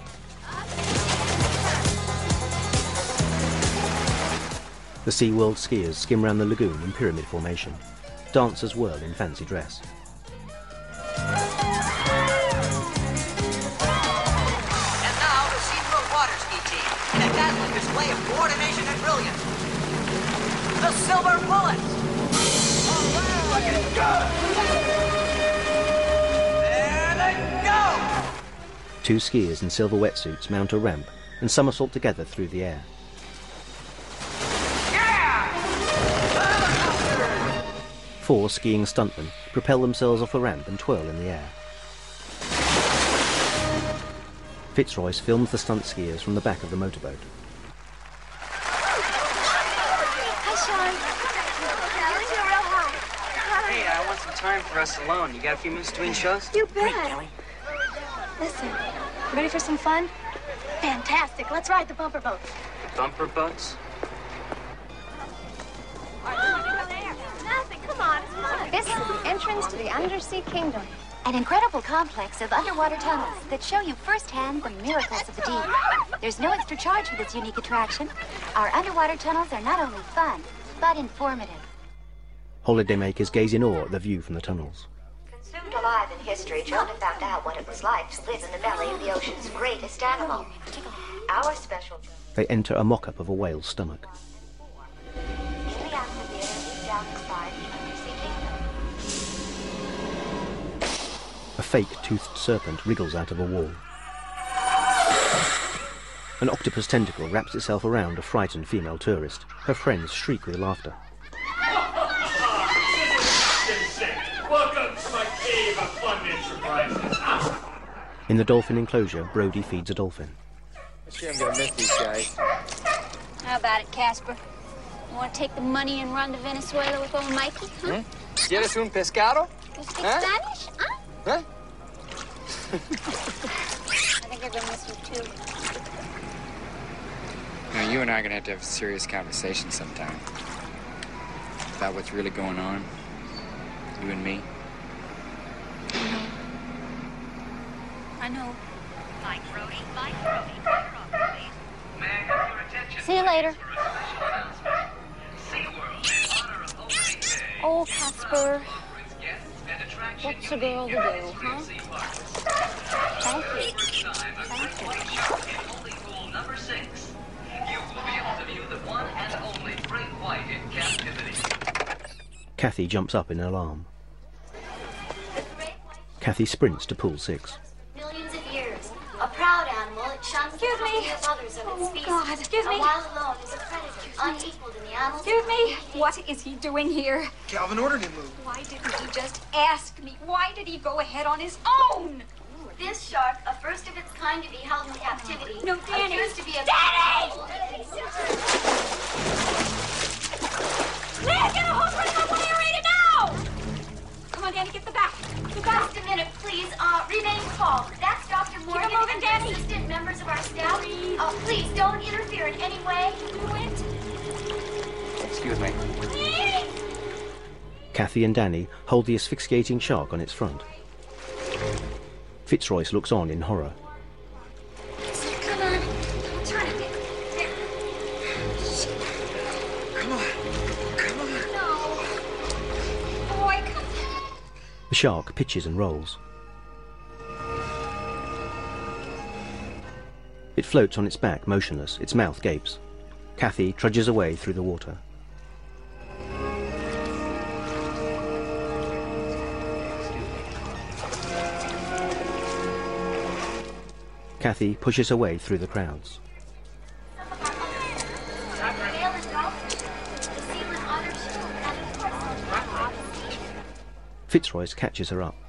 The SeaWorld skiers skim round the lagoon in pyramid formation. Dancers whirl in fancy dress. And now the SeaWorld water ski team in a dazzling display of coordination and brilliance. The Silver Bullets. Looking good. There they go. 2 skiers in silver wetsuits mount a ramp and somersault together through the air. 4 skiing stuntmen propel themselves off the ramp and twirl in the air. Fitzroyce films the stunt skiers from the back of the motorboat. Hi, Sean. You're doing real high. Hey, I want some time for us alone. You got a few minutes between shows? You bet. Great, Kelly. Listen, ready for some fun? Fantastic. Let's ride the bumper boats. Bumper boats? Nothing. Come on, it's fun. This is the entrance to the Undersea Kingdom. An incredible complex of underwater tunnels that show you firsthand the miracles of the deep. There's no extra charge for this unique attraction. Our underwater tunnels are not only fun, but informative. Holidaymakers gaze in awe at the view from the tunnels. Consumed alive in history, Jonah found out what it was like to live in the belly of the ocean's greatest animal. Our special... They enter a mock-up of a whale's stomach. In the amphitheater, deep down inside the Undersea Kingdom. A fake toothed serpent wriggles out of a wall. An octopus tentacle wraps itself around a frightened female tourist. Her friends shriek with laughter. Welcome to my cave of fun and surprises. In the dolphin enclosure, Brody feeds a dolphin. I'm sure I'm gonna miss these guys. How about it, Casper? You want to take the money and run to Venezuela with old Mikey, huh? ¿Quieres un pescado? You speak Huh? Spanish, huh? Huh? I think you're going to miss you, too. You know, you and I are gonna have to have a serious conversation sometime about what's really going on. You and me. I know. Mike Brody, Mike Brody, Mike Brody, please. May I have your attention? See you later. SeaWorld, in honor of opening day. Oh, Casper. Guests and attractions. What's a girl to do, huh? Thank you. Thank you. Only pool number 6. You will be able to view the one and only great white in captivity. Kathy jumps up in alarm. Kathy sprints to pool 6. Millions of years. A proud animal, it shuns Excuse the me. company of others of its species. God, excuse me. While alone is a predator, unequaled in the animal. Excuse me. What is he doing here? Calvin ordered him moved. Why didn't he just ask me? Why did he go ahead on his own? This shark, a first of its kind to be held in captivity, No, Danny. appears to be a... Danny! Liz, get a hold of him. What are you reading now? Come on, Danny, get the back. The back. Just a minute, please. Remain calm. That's Dr. Morgan moving, and Danny. the assistant members of our staff. Please, don't interfere in any way. Do it. Excuse me. Kathy and Danny hold the asphyxiating shark on its front. Fitzroyce looks on in horror. Come on. The shark pitches and rolls. It floats on its back, motionless. Its mouth gapes. Kathy trudges away through the water. Kathy pushes her way through the crowds. Fitzroyce catches her up.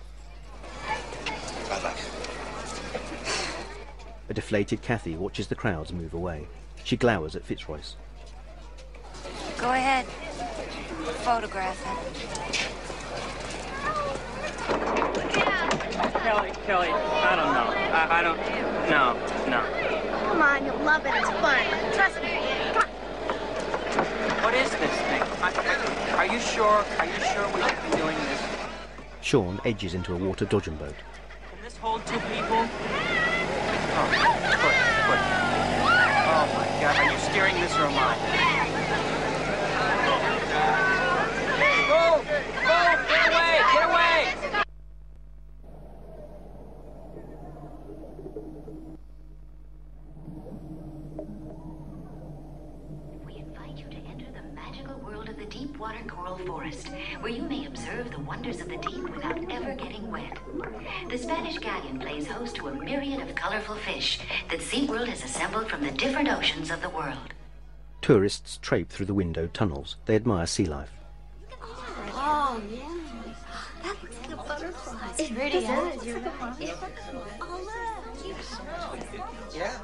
A deflated Kathy watches the crowds move away. She glowers at Fitzroyce. Go ahead. Photograph it. Kelly, I don't know. I don't... No. Come on, you'll love it. It's fun. Trust me. What is this thing? Are you sure we should be doing this? Sean edges into a water dodgem boat. Can this hold 2 people? Oh, foot. Oh my God, are you steering this or am I? Go! Get away! We invite you to enter the magical world of the Deepwater Coral Forest, where you may observe the wonders of the deep without ever getting wet. The Spanish galleon plays host to a myriad of colorful fish that SeaWorld has assembled from the different oceans of the world. Tourists trape through the windowed tunnels. They admire sea life. Oh, yeah. That looks like a butterfly. It's pretty, huh? Yeah.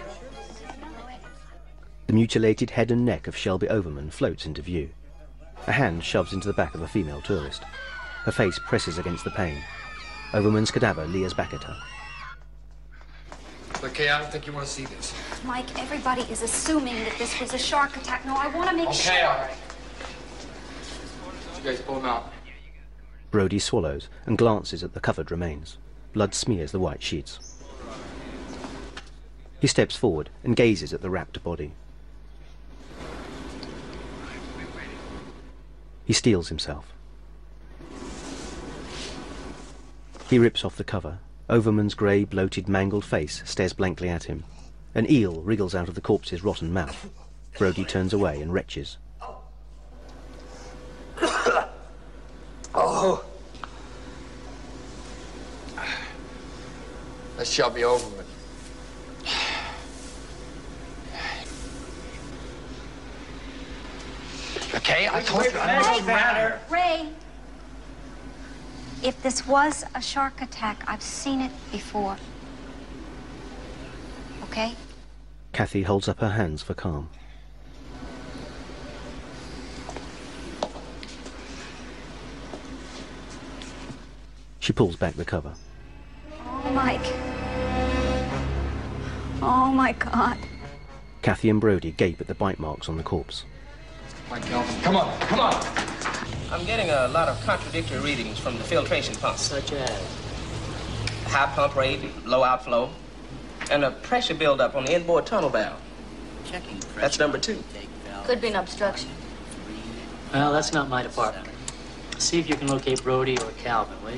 The mutilated head and neck of Shelby Overman floats into view. A hand shoves into the back of a female tourist. Her face presses against the pane. Overman's cadaver leers back at her. Okay, I don't think you want to see this. Mike, everybody is assuming that this was a shark attack. No, I want to make sure. Okay, all right. You guys pull him out. Brody swallows and glances at the covered remains. Blood smears the white sheets. He steps forward and gazes at the wrapped body. He steels himself. He rips off the cover. Overman's grey, bloated, mangled face stares blankly at him. An eel wriggles out of the corpse's rotten mouth. Brody turns away and retches. Oh. That's Shelby Overman. Okay, I told you. I don't matter. Ray, if this was a shark attack, I've seen it before. Okay? Kathy holds up her hands for calm. She pulls back the cover. Oh, Mike. Oh, my God. Kathy and Brody gape at the bite marks on the corpse. Mike Calvin, come on. I'm getting a lot of contradictory readings from the filtration pump. Such as? High pump rate, low outflow, and a pressure buildup on the inboard tunnel valve. Checking pressure. That's number 2. Could be an obstruction. Well, that's not my department. See if you can locate Brody or Calvin, will you?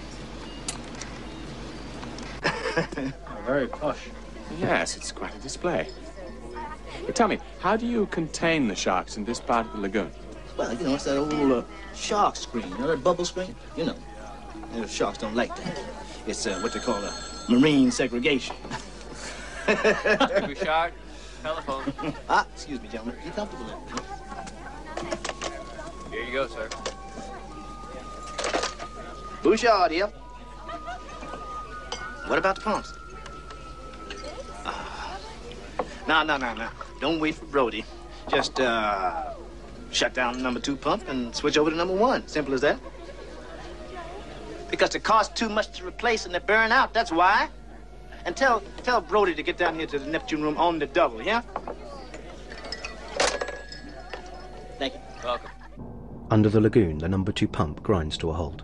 Very posh. Yes, it's quite a display. But tell me, how do you contain the sharks in this part of the lagoon? Well, you know, it's that old shark screen, you know, that bubble screen? You know, the sharks don't like that. It's what they call marine segregation. Bouchard, telephone. Excuse me, gentlemen. You comfortable there? Here you go, sir. Bouchard here. What about the pumps? No. Don't wait for Brody. Just, shut down number 2 pump and switch over to number 1. Simple as that. Because it costs too much to replace and they burn out, that's why. And tell Brody to get down here to the Neptune room on the double, yeah? Thank you. Welcome. Under the lagoon, the number 2 pump grinds to a halt.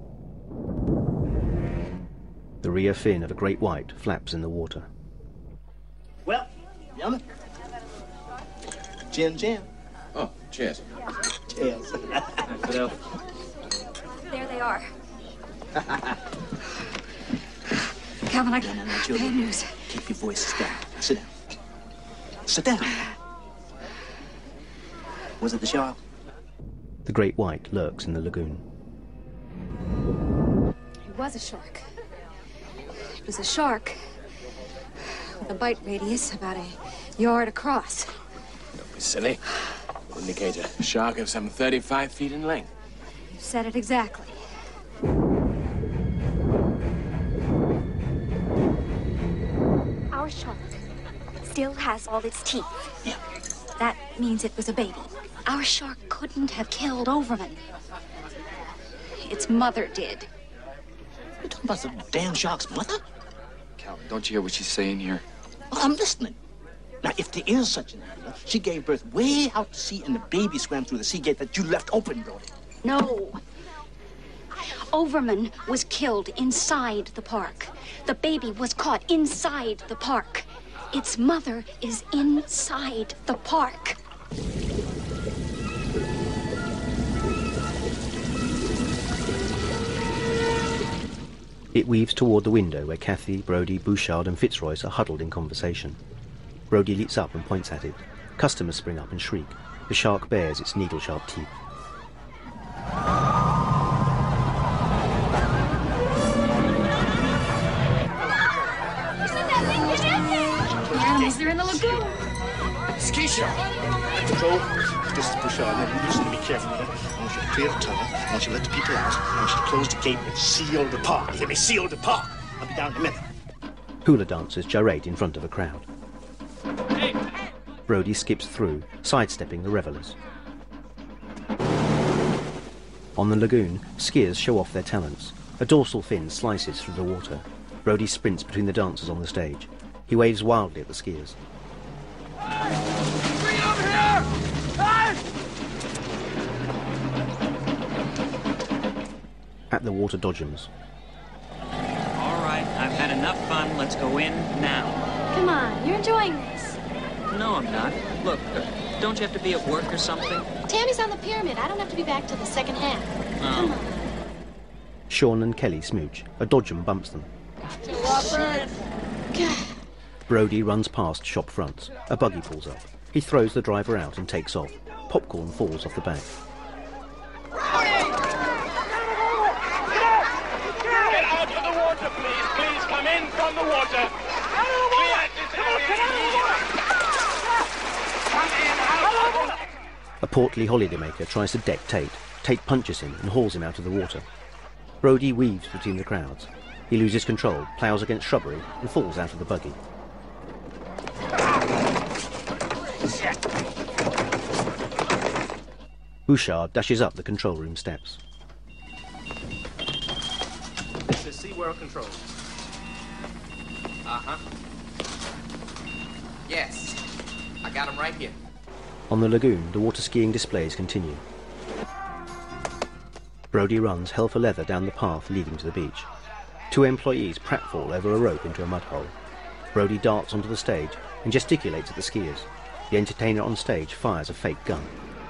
The rear fin of a great white flaps in the water. Well, gentlemen. Jim. Oh, cheers. Cheers. There they are. Calvin, I got bad news. Keep your voices down. Now, sit down. Sit down. Was it the shark? The great white lurks in the lagoon. It was a shark. It was a shark with a bite radius about a yard across. Don't be silly. Indicate a shark of some 35 feet in length. You said it exactly. Our shark still has all its teeth. Yeah. That means it was a baby. Our shark couldn't have killed Overman. Its mother did. You're talking about the damn shark's mother? Calvin, don't you hear what she's saying here? Well, I'm listening. Now, if there is such an animal, she gave birth way out to sea and the baby swam through the sea gate that you left open, Brody. No. Overman was killed inside the park. The baby was caught inside the park. Its mother is inside the park. It weaves toward the window where Kathy, Brody, Bouchard and Fitzroyce are huddled in conversation. Brody leaps up and points at it. Customers spring up and shriek. The shark bares its needle-sharp teeth. The animals, they're in the lagoon. Ski shark. Control. This is Bouchard. Now, you listen to me carefully. I want you to clear the tunnel. I want you to let the people out. I want you to close the gate and seal the park. You hear me? Seal the park. I'll be down in a minute. Hula dancers gyrate in front of a crowd. Brody skips through, sidestepping the revelers. On the lagoon, skiers show off their talents. A dorsal fin slices through the water. Brody sprints between the dancers on the stage. He waves wildly at the skiers. Bring over here! At the water dodgems. All right, I've had enough fun. Let's go in now. Come on, you're enjoying this. No, I'm not. Look, don't you have to be at work or something? Tammy's on the pyramid. I don't have to be back till the second half. Come on. Sean and Kelly smooch. A dodgem bumps them. Brody runs past shop fronts. A buggy pulls up. He throws the driver out and takes off. Popcorn falls off the back. Get out of the water, please. Please come in from the water. A portly holidaymaker tries to deck Tate. Tate punches him and hauls him out of the water. Brody weaves between the crowds. He loses control, plows against shrubbery, and falls out of the buggy. Bouchard dashes up the control room steps. This is SeaWorld Control. Uh-huh. Yes. I got him right here. On the lagoon, the water skiing displays continue. Brody runs hell for leather down the path leading to the beach. Two employees pratfall over a rope into a mud hole. Brody darts onto the stage and gesticulates at the skiers. The entertainer on stage fires a fake gun.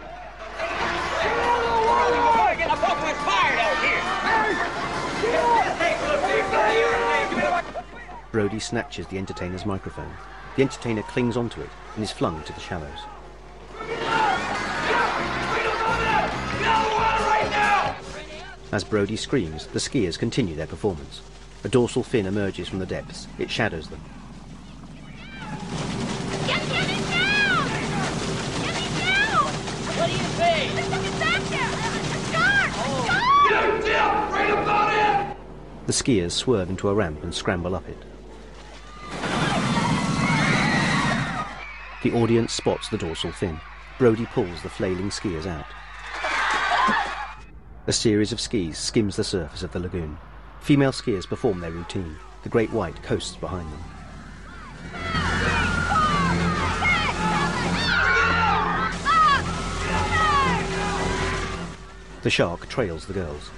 Brody snatches the entertainer's microphone. The entertainer clings onto it and is flung to the shallows. As Brody screams, the skiers continue their performance. A dorsal fin emerges from the depths. It shadows them. Get it down! Get it down! What do you think? There's something back there! A shark! Shark! Get him down! Right about it! The skiers swerve into a ramp and scramble up it. The audience spots the dorsal fin. Brody pulls the flailing skiers out. A series of skis skims the surface of the lagoon. Female skiers perform their routine. The great white coasts behind them. The shark trails the girls.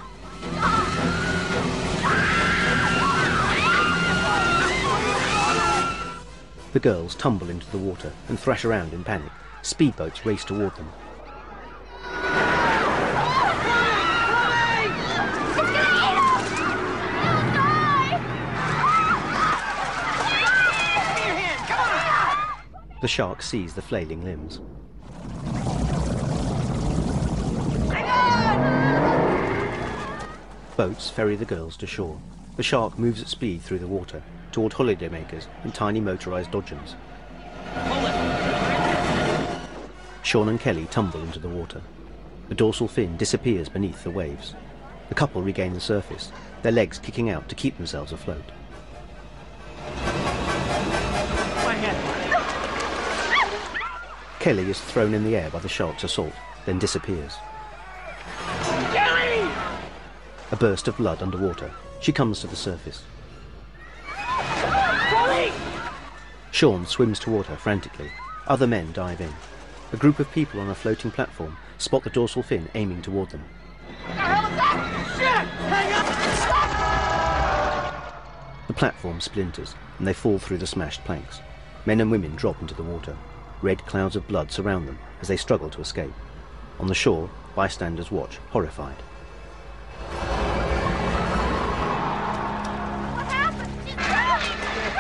The girls tumble into the water and thrash around in panic. Speedboats race toward them. The shark sees the flailing limbs. Boats ferry the girls to shore. The shark moves at speed through the water toward holidaymakers in tiny motorized dodgems. Sean and Kelly tumble into the water. The dorsal fin disappears beneath the waves. The couple regain the surface, their legs kicking out to keep themselves afloat. Kelly is thrown in the air by the shark's assault, then disappears. Kelly! A burst of blood underwater. She comes to the surface. Kelly! Sean swims toward her frantically. Other men dive in. A group of people on a floating platform spot the dorsal fin aiming toward them. What the hell is that? Shit! Hang on! The platform splinters, and they fall through the smashed planks. Men and women drop into the water. Red clouds of blood surround them as they struggle to escape. On the shore, bystanders watch, horrified. What happened? She's drowning!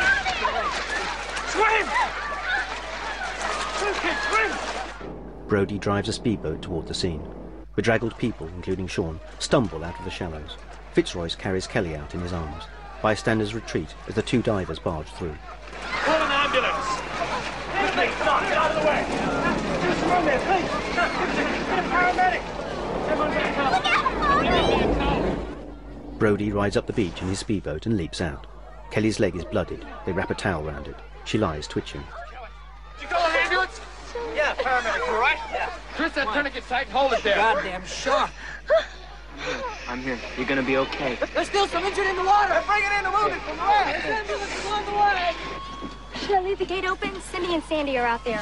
Swim! Swim! Brody drives a speedboat toward the scene. Bedraggled people, including Sean, stumble out of the shallows. Fitzroy carries Kelly out in his arms. Bystanders retreat as the two divers barge through. Call an ambulance! Quickly, come on, get out of the way! Just a moment, please! Get a paramedic! Someone get a car! Brody rides up the beach in his speedboat and leaps out. Kelly's leg is blooded. They wrap a towel round it. She lies twitching. Did you call an ambulance? Yeah, paramedic, all right? Yeah. Twist that tourniquet tight and hold it there. Goddamn shark. I'm here. You're gonna be okay. There's still some injured in the water! Bring it in to move it from the way! There's ambulances on the way! Should I leave the gate open? Cindy and Sandy are out there.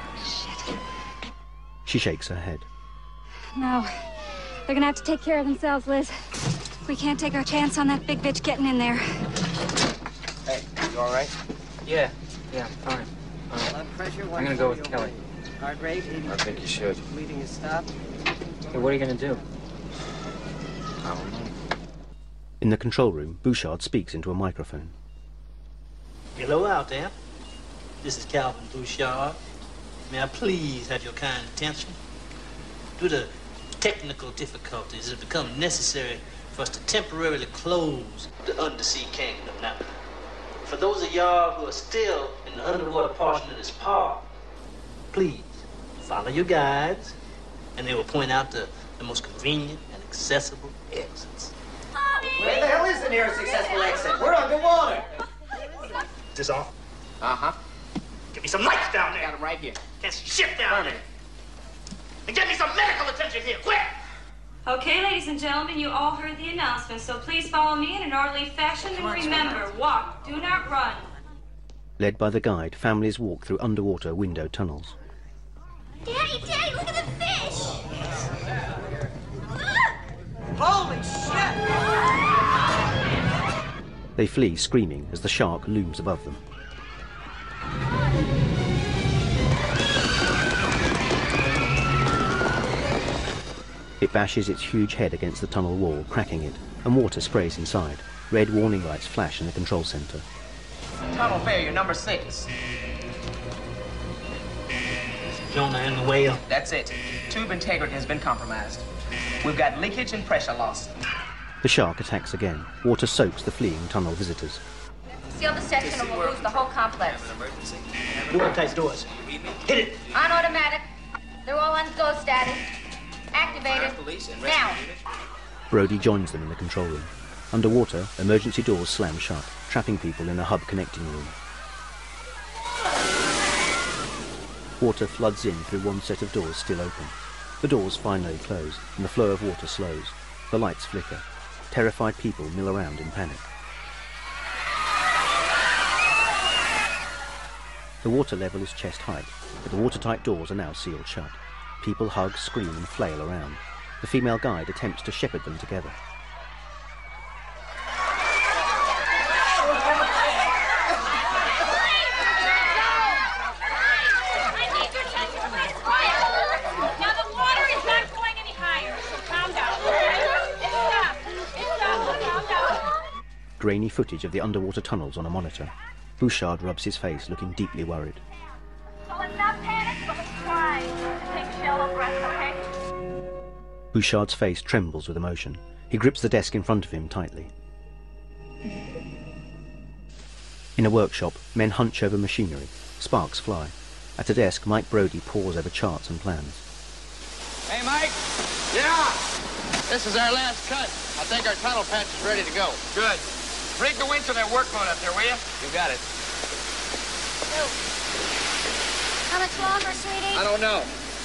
She shakes her head. No. They're gonna have to take care of themselves, Liz. We can't take our chance on that big bitch getting in there. Hey, you all right? Yeah, I'm fine. Blood pressure, I'm gonna go with Kelly. Heart rate, 80. I think you should. Bleeding has stopped. Hey, what are you gonna do? I don't know. In the control room, Bouchard speaks into a microphone. Hello out there. This is Calvin Bouchard. May I please have your kind attention? Due to technical difficulties, it has become necessary for us to temporarily close the undersea kingdom. Now, for those of y'all who are still in the underwater portion of this park, please follow your guides, and they will point out the most convenient and accessible exits. Where the hell is the nearest accessible exit? We're underwater. Is this on? Uh-huh. Get me some lights down there. Got him right here. Can't see shit down there. And get me some medical attention here, quick! Okay, ladies and gentlemen, you all heard the announcement, so please follow me in an orderly fashion and remember, walk, do not run. Led by the guide, families walk through underwater window tunnels. Daddy, look at the fish! Holy shit! They flee screaming as the shark looms above them. It bashes its huge head against the tunnel wall, cracking it, and water sprays inside. Red warning lights flash in the control center. Tunnel failure, number 6. Jonah and the whale. That's it. Tube integrity has been compromised. We've got leakage and pressure loss. The shark attacks again. Water soaks the fleeing tunnel visitors. Seal the section and we'll lose the whole complex. You want to tight doors. Hit it! On automatic. They're all on go status. Activated. Now. Brody joins them in the control room. Underwater, emergency doors slam shut, trapping people in a hub connecting room. Water floods in through one set of doors still open. The doors finally close, and the flow of water slows. The lights flicker. Terrified people mill around in panic. The water level is chest height, but the watertight doors are now sealed shut. People hug, scream, and flail around. The female guide attempts to shepherd them together. Now the water is not going any higher, so calm down. It's up, calm down. Grainy footage of the underwater tunnels on a monitor. Bouchard rubs his face, looking deeply worried. Bouchard's face trembles with emotion. He grips the desk in front of him tightly. In a workshop, men hunch over machinery. Sparks fly. At a desk, Mike Brody pores over charts and plans. Hey, Mike. Yeah. This is our last cut. I think our tunnel patch is ready to go. Good. Rig the winch on that work phone up there, will you? You got it. How much longer, sweetie? I don't know.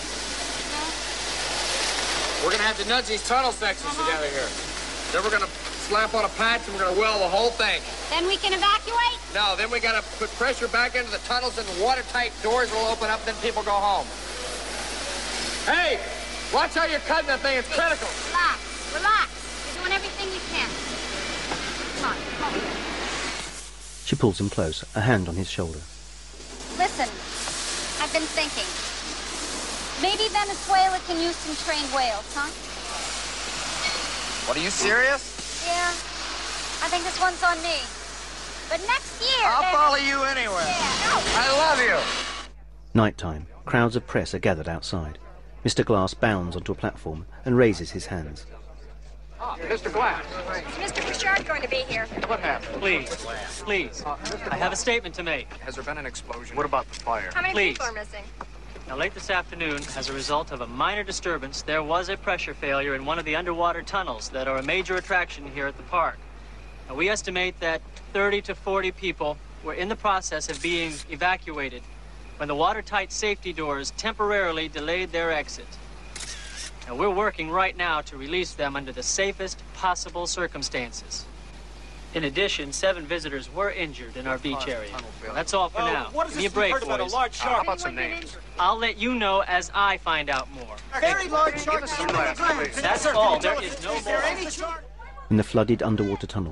We're going to have to nudge these tunnel sections together here. Then we're going to slap on a patch and we're going to weld the whole thing. Then we can evacuate? No, then we got to put pressure back into the tunnels and watertight doors will open up, then people go home. Hey, watch how you're cutting that thing. It's critical. Relax, relax. You're doing everything you can. Come on, come on. She pulls him close, a hand on his shoulder. Listen, I've been thinking. Maybe Venezuela can use some trained whales, huh? What, are you serious? Yeah. I think this one's on me. But next year... I'll follow you anywhere. Yeah. No. I love you. Nighttime. Crowds of press are gathered outside. Mr. Glass bounds onto a platform and raises his hands. Mr. Glass. Is Mr. Bouchard going to be here? What happened? Please, please. I have a statement to make. Has there been an explosion? What about the fire? How many Please. people are missing? Now, late this afternoon, as a result of a minor disturbance, there was a pressure failure in one of the underwater tunnels that are a major attraction here at the park. Now, we estimate that 30 to 40 people were in the process of being evacuated when the watertight safety doors temporarily delayed their exit. Now, we're working right now to release them under the safest possible circumstances. In addition, 7 visitors were injured in our beach area. Well, that's all for now. What is Give me a this break, we heard about boys. a large shark? How about some names? I'll let you know as I find out more. A very large shark. That's all. There is no more. Any shark? In the flooded underwater tunnel,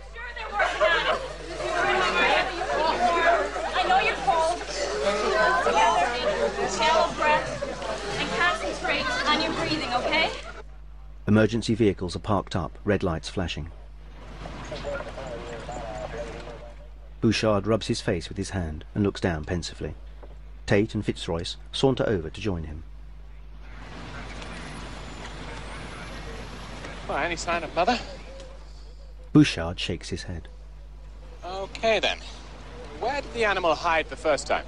I know you're cold. Together, shallow breath, and concentrate on your breathing, okay? emergency vehicles are parked up, red lights flashing. Bouchard rubs his face with his hand and looks down pensively. Tate and Fitzroyce saunter over to join him. Well, any sign of Mother? Bouchard shakes his head. Okay, then. Where did the animal hide the first time?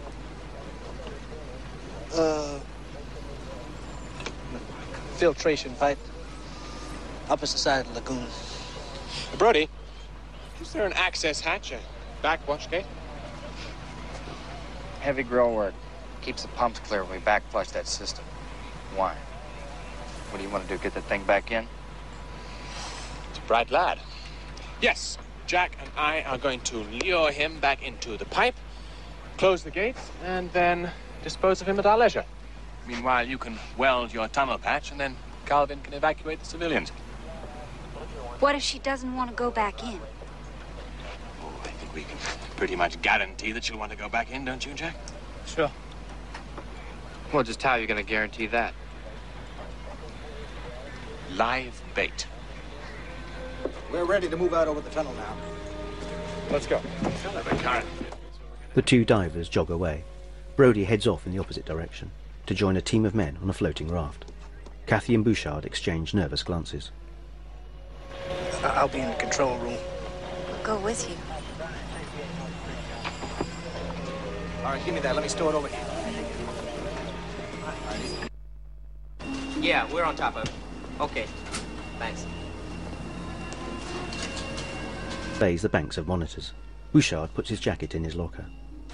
Filtration pipe. Opposite side of the lagoon. Brody, is there an access hatch, a backwash gate? Heavy grill work. Keeps the pumps clear when we back flush that system. Why? What do you want to do, get the thing back in? It's a bright lad. Yes, Jack and I are going to lure him back into the pipe, close the gates, and then dispose of him at our leisure. Meanwhile, you can weld your tunnel patch, and then Calvin can evacuate the civilians. What if she doesn't want to go back in? Oh, I think we can pretty much guarantee that she'll want to go back in, don't you, Jack? Sure. Well, just how are you going to guarantee that? Live bait. We're ready to move out over the tunnel now. Let's go. The current. The two divers jog away. Brody heads off in the opposite direction to join a team of men on a floating raft. Kathy and Bouchard exchange nervous glances. I'll be in the control room. I'll go with you. All right, give me that. Let me store it over here. Yeah, we're on top of it. Okay, thanks. Surveys the banks of monitors. Bouchard puts his jacket in his locker.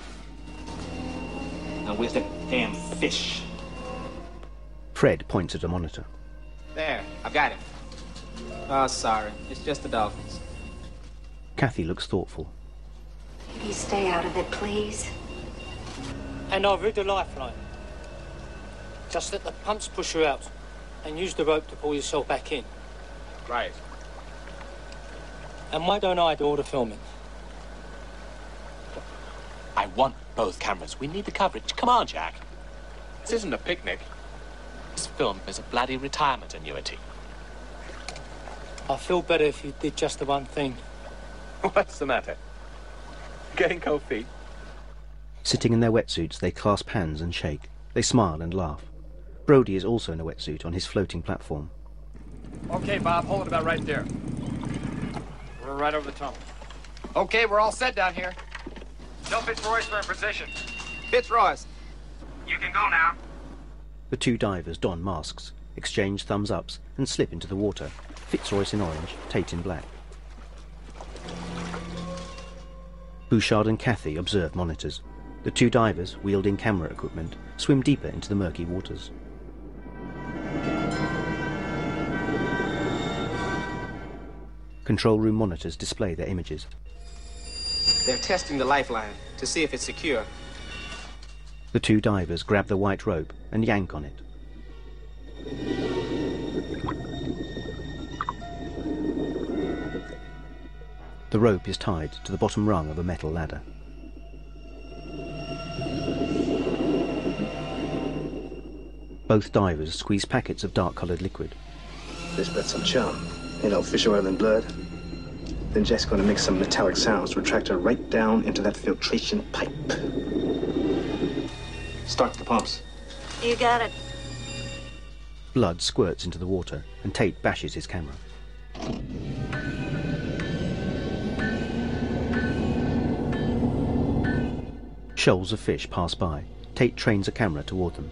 Now, where's that damn fish? Fred points at a monitor. There, I've got it. Oh, sorry. It's just the dolphins. Kathy looks thoughtful. Can you stay out of it, please? And I've rigged a lifeline. Just let the pumps push you out and use the rope to pull yourself back in. Right. And why don't I do all the filming? I want both cameras. We need the coverage. Come on, Jack. This isn't a picnic. This film is a bloody retirement annuity. I feel better if you did just the one thing. What's the matter? Getting cold feet? Sitting in their wetsuits, they clasp hands and shake. They smile and laugh. Brody is also in a wetsuit on his floating platform. Okay, Bob, hold it about right there. We're right over the tunnel. Okay, we're all set down here. Tell Fitzroyce we're in position. Fitzroyce. You can go now. The two divers don masks, exchange thumbs-ups, and slip into the water. Fitzroyce in orange, Tate in black. Bouchard and Kathy observe monitors. The two divers, wielding camera equipment, swim deeper into the murky waters. Control room monitors display their images. They're testing the lifeline to see if it's secure. The two divers grab the white rope and yank on it. The rope is tied to the bottom rung of a metal ladder. Both divers squeeze packets of dark-coloured liquid. This bet's some chum. You know, fish oil and blood. Then Jack's going to make some metallic sounds to attract her right down into that filtration pipe. Start the pumps. You got it. Blood squirts into the water, and Tate bashes his camera. Shoals of fish pass by. Tate trains a camera toward them.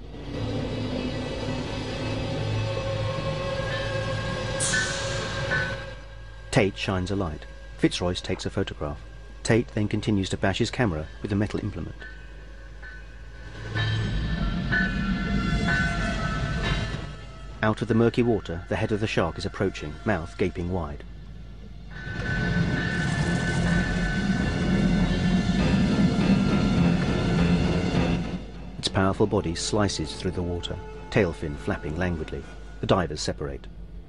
Tate shines a light. Fitzroyce takes a photograph. Tate then continues to bash his camera with a metal implement. Out of the murky water, the head of the shark is approaching, mouth gaping wide. Its powerful body slices through the water, tail fin flapping languidly. The divers separate.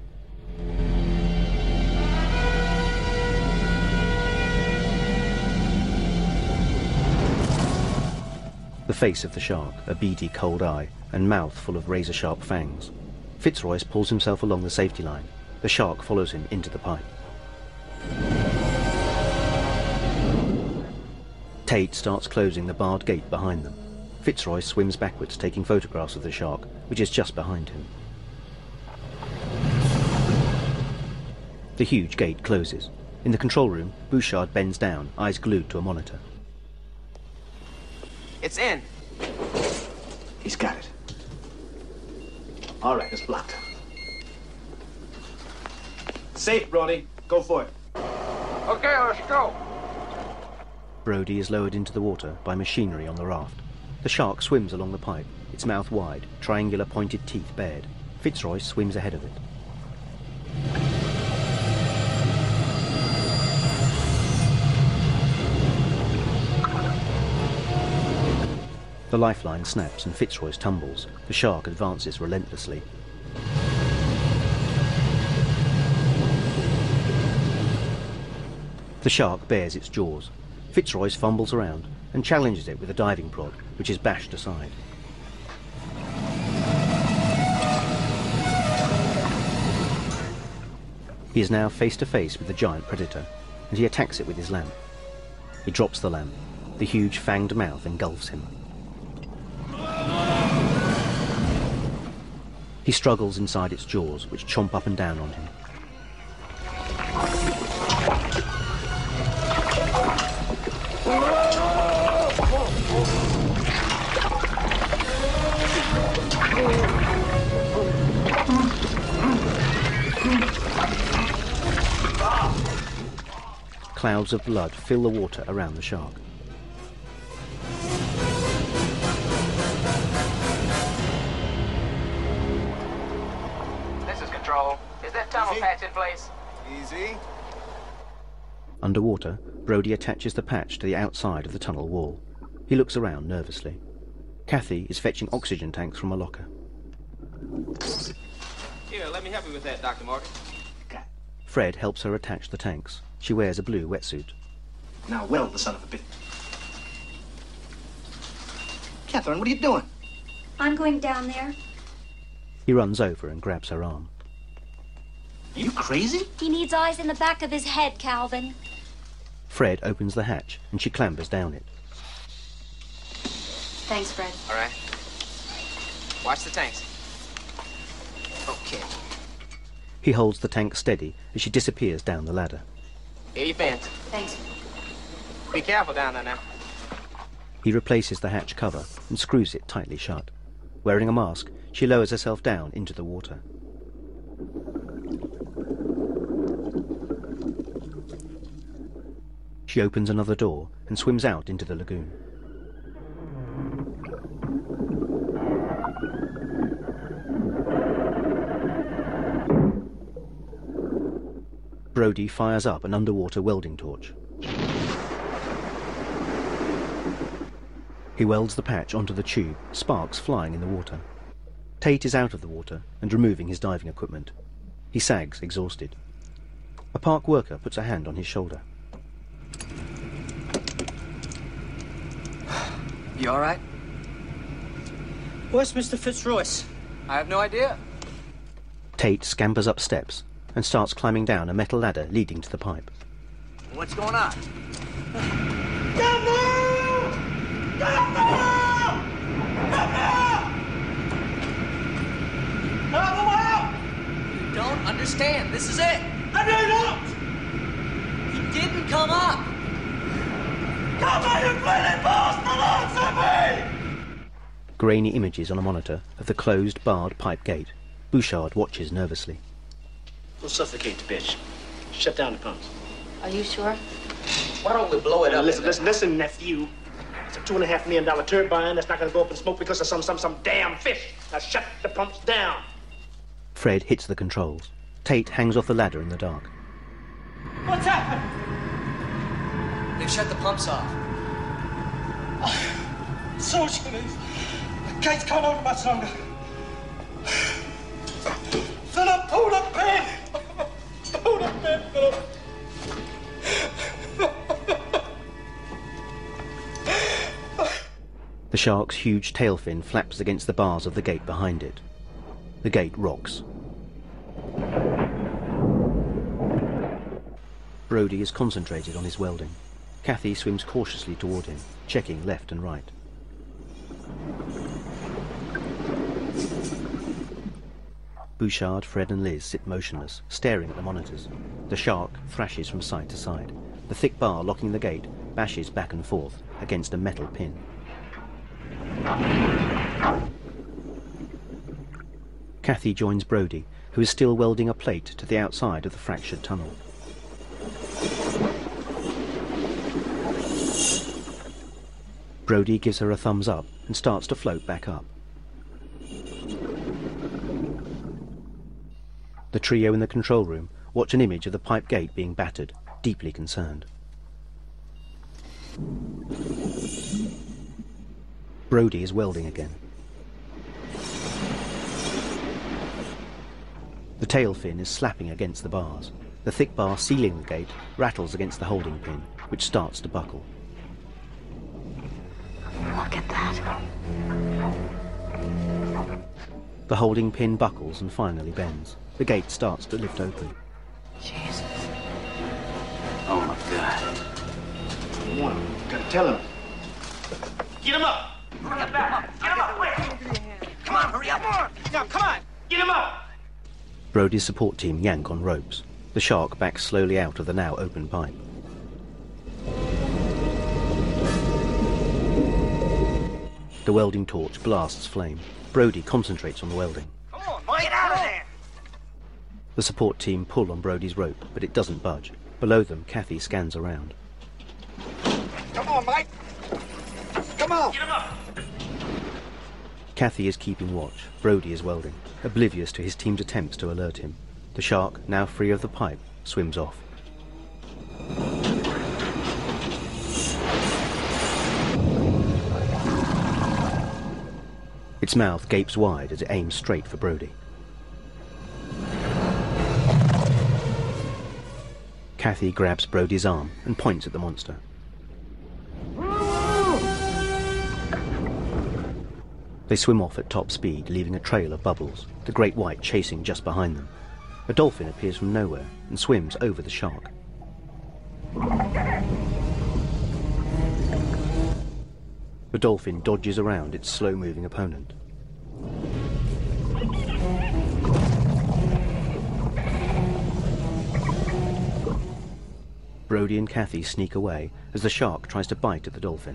The face of the shark, a beady cold eye, and mouth full of razor-sharp fangs. Fitzroyce pulls himself along the safety line. The shark follows him into the pipe. Tate starts closing the barred gate behind them. Fitzroyce swims backwards, taking photographs of the shark, which is just behind him. The huge gate closes. In the control room, Bouchard bends down, eyes glued to a monitor. It's in. He's got it. All right, it's blocked. Safe, Brody. Go for it. Okay, let's go. Brody is lowered into the water by machinery on the raft. The shark swims along the pipe, its mouth wide, triangular pointed teeth bared. Fitzroyce swims ahead of it. The lifeline snaps and Fitzroyce tumbles. The shark advances relentlessly. The shark bares its jaws. Fitzroyce fumbles around and challenges it with a diving prod, which is bashed aside. He is now face to face with the giant predator, and he attacks it with his lamp. He drops the lamp. The huge fanged mouth engulfs him. He struggles inside its jaws, which chomp up and down on him. Clouds of blood fill the water around the shark. Is that tunnel patch in place? Easy. Underwater, Brody attaches the patch to the outside of the tunnel wall. He looks around nervously. Kathy is fetching oxygen tanks from a locker. Here, let me help you with that, Dr. Morgan. Fred helps her attach the tanks. She wears a blue wetsuit. Now weld the son of a bitch. Catherine, what are you doing? I'm going down there. He runs over and grabs her arm. Are you crazy? He needs eyes in the back of his head, Calvin. Fred opens the hatch and she clambers down it. Thanks, Fred. All right. Watch the tanks. Okay. He holds the tank steady as she disappears down the ladder. Here you fins. Thanks. Be careful down there now. He replaces the hatch cover and screws it tightly shut. Wearing a mask, she lowers herself down into the water. She opens another door and swims out into the lagoon. Brody fires up an underwater welding torch. He welds the patch onto the tube, sparks flying in the water. Tate is out of the water and removing his diving equipment. He sags, exhausted. A park worker puts a hand on his shoulder. You all right? Where's Mr. Fitzroyce? I have no idea. Tate scampers up steps and starts climbing down a metal ladder leading to the pipe. What's going on? You don't understand. This is it. I do not! He didn't come up. Come on, you bloody bastard! Answer me! Grainy images on a monitor of the closed, barred pipe gate. Bouchard watches nervously. We'll suffocate the bitch. Shut down the pumps. Are you sure? Why don't we blow it up? Listen, nephew. It's a $2.5 million turbine that's not going to go up in smoke because of some damn fish. Now shut the pumps down. Fred hits the controls. Tate hangs off the ladder in the dark. What's happened? They've shut the pumps off. Socially, the gates can't hold much longer. Philip, pull the pin! Pull the pin, Philip! The shark's huge tail fin flaps against the bars of the gate behind it. The gate rocks. Brody is concentrated on his welding. Kathy swims cautiously toward him, checking left and right. Bouchard, Fred and Liz sit motionless, staring at the monitors. The shark thrashes from side to side. The thick bar locking the gate bashes back and forth against a metal pin. Kathy joins Brody, who is still welding a plate to the outside of the fractured tunnel. Brody gives her a thumbs up and starts to float back up. The trio in the control room watch an image of the pipe gate being battered, deeply concerned. Brody is welding again. The tail fin is slapping against the bars. The thick bar sealing the gate rattles against the holding pin, which starts to buckle. Look at that. The holding pin buckles and finally bends. The gate starts to lift open. Jesus. Oh my God. Come on, gotta tell him. Get him up! Get him up, quick! Come on, hurry up! Now, come on! Get him up! Brody's support team yank on ropes. The shark backs slowly out of the now open pipe. The welding torch blasts flame. Brody concentrates on the welding. Come on, Mike! Get out of there! The support team pull on Brody's rope, but it doesn't budge. Below them, Kathy scans around. Come on, Mike! Come on! Get him up! Kathy is keeping watch. Brody is welding, oblivious to his team's attempts to alert him. The shark, now free of the pipe, swims off. Its mouth gapes wide as it aims straight for Brody. Kathy grabs Brody's arm and points at the monster. They swim off at top speed, leaving a trail of bubbles, the great white chasing just behind them. A dolphin appears from nowhere and swims over the shark. The dolphin dodges around its slow-moving opponent. Brody and Kathy sneak away as the shark tries to bite at the dolphin.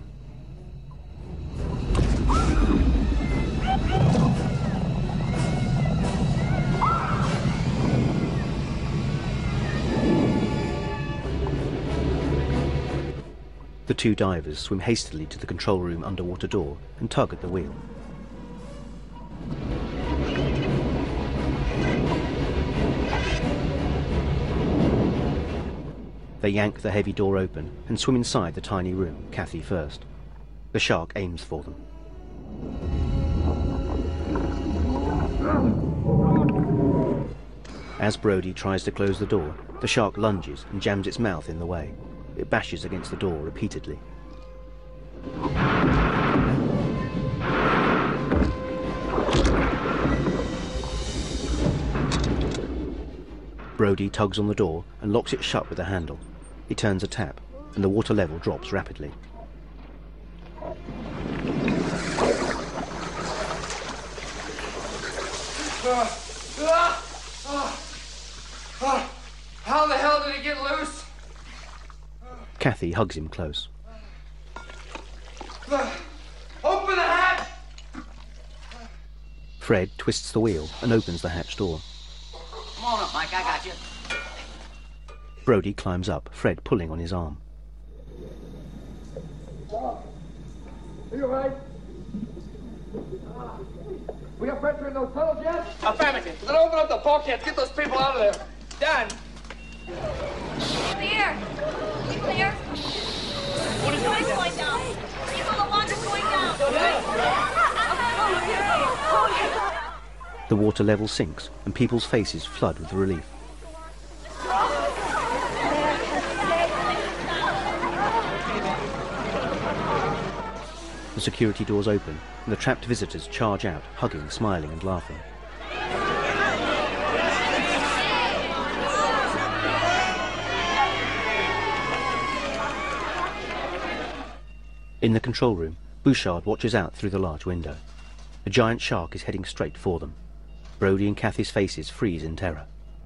The two divers swim hastily to the control room underwater door and tug at the wheel. They yank the heavy door open and swim inside the tiny room, Kathy first. The shark aims for them. As Brody tries to close the door, the shark lunges and jams its mouth in the way. It bashes against the door repeatedly. Brody tugs on the door and locks it shut with a handle. He turns a tap, and the water level drops rapidly. How the hell did he get loose? Kathy hugs him close. Open the hatch! Fred twists the wheel and opens the hatch door. Come on up, Mike, I got you. Brody climbs up, Fred pulling on his arm. Are you all right? We got pressure in those tunnels yet? Affirmative. Then open up the bulkheads. Get those people out of there. Done. Clear. Clear. What is going down? People, the water's going down. The water level sinks, and people's faces flood with relief. The security doors open, and the trapped visitors charge out, hugging, smiling and laughing. In the control room, Bouchard watches out through the large window. A giant shark is heading straight for them. Brody and Kathy's faces freeze in terror.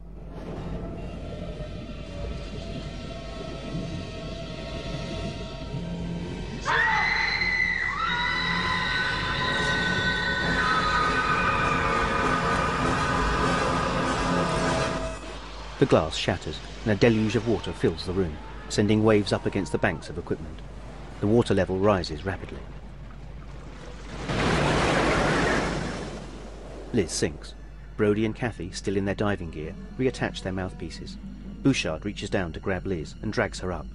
The glass shatters, and a deluge of water fills the room, sending waves up against the banks of equipment. The water level rises rapidly. Liz sinks. Brody and Kathy, still in their diving gear, reattach their mouthpieces. Bouchard reaches down to grab Liz and drags her up.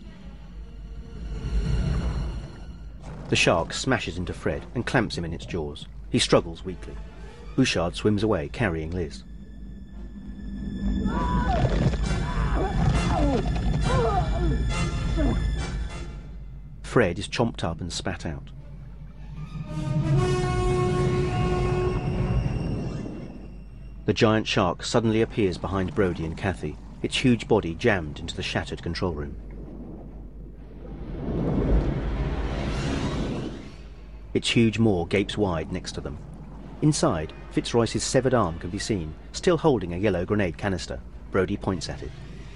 The shark smashes into Fred and clamps him in its jaws. He struggles weakly. Bouchard swims away, carrying Liz. Fred is chomped up and spat out. The giant shark suddenly appears behind Brody and Kathy, its huge body jammed into the shattered control room. Its huge maw gapes wide next to them. Inside, Fitzroyce's severed arm can be seen, still holding a yellow grenade canister. Brody points at it.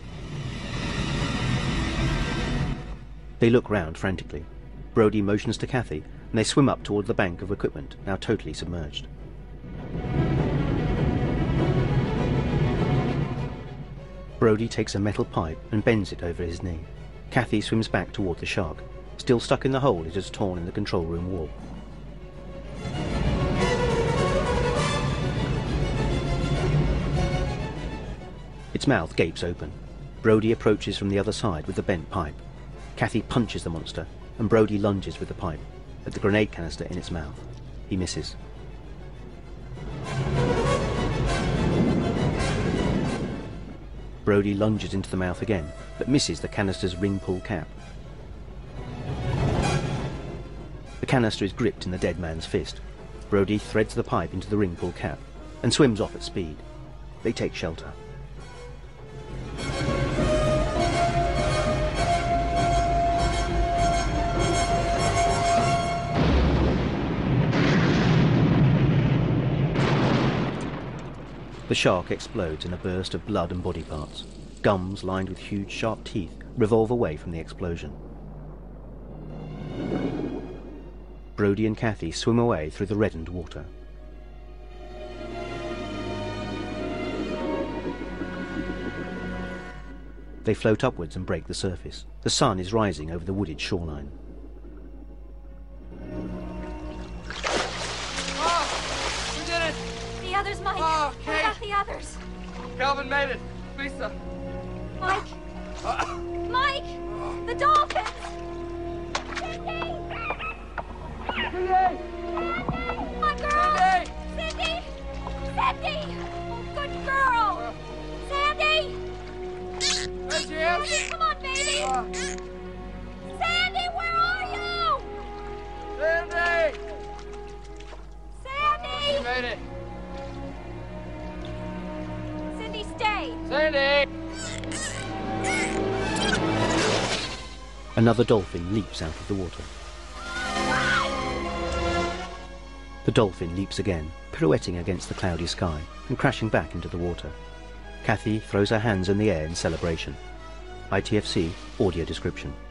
They look round frantically. Brody motions to Kathy, and they swim up toward the bank of equipment, now totally submerged. Brody takes a metal pipe and bends it over his knee. Kathy swims back toward the shark. Still stuck in the hole it has torn in the control room wall. Its mouth gapes open. Brody approaches from the other side with the bent pipe. Kathy punches the monster, and Brody lunges with the pipe, at the grenade canister in its mouth. He misses. Brody lunges into the mouth again, but misses the canister's ring-pull cap. The canister is gripped in the dead man's fist. Brody threads the pipe into the ring-pull cap, and swims off at speed. They take shelter. The shark explodes in a burst of blood and body parts. Gums lined with huge sharp teeth revolve away from the explosion. Brody and Kathy swim away through the reddened water. They float upwards and break the surface. The sun is rising over the wooded shoreline. Oh, we did it! The others, Mike. Oh, Kate. What about the others? Calvin made it. Lisa. Mike. Mike! The dolphins! Cindy! My girl! Cindy! Cindy! Oh, good girl! Sandy! There she is! Sandy, come on, baby! Sandy, where are you? Sandy! Sandy! She made it. Cindy, stay! Sandy! Another dolphin leaps out of the water. The dolphin leaps again, pirouetting against the cloudy sky and crashing back into the water. Kathy throws her hands in the air in celebration. ITFC audio description.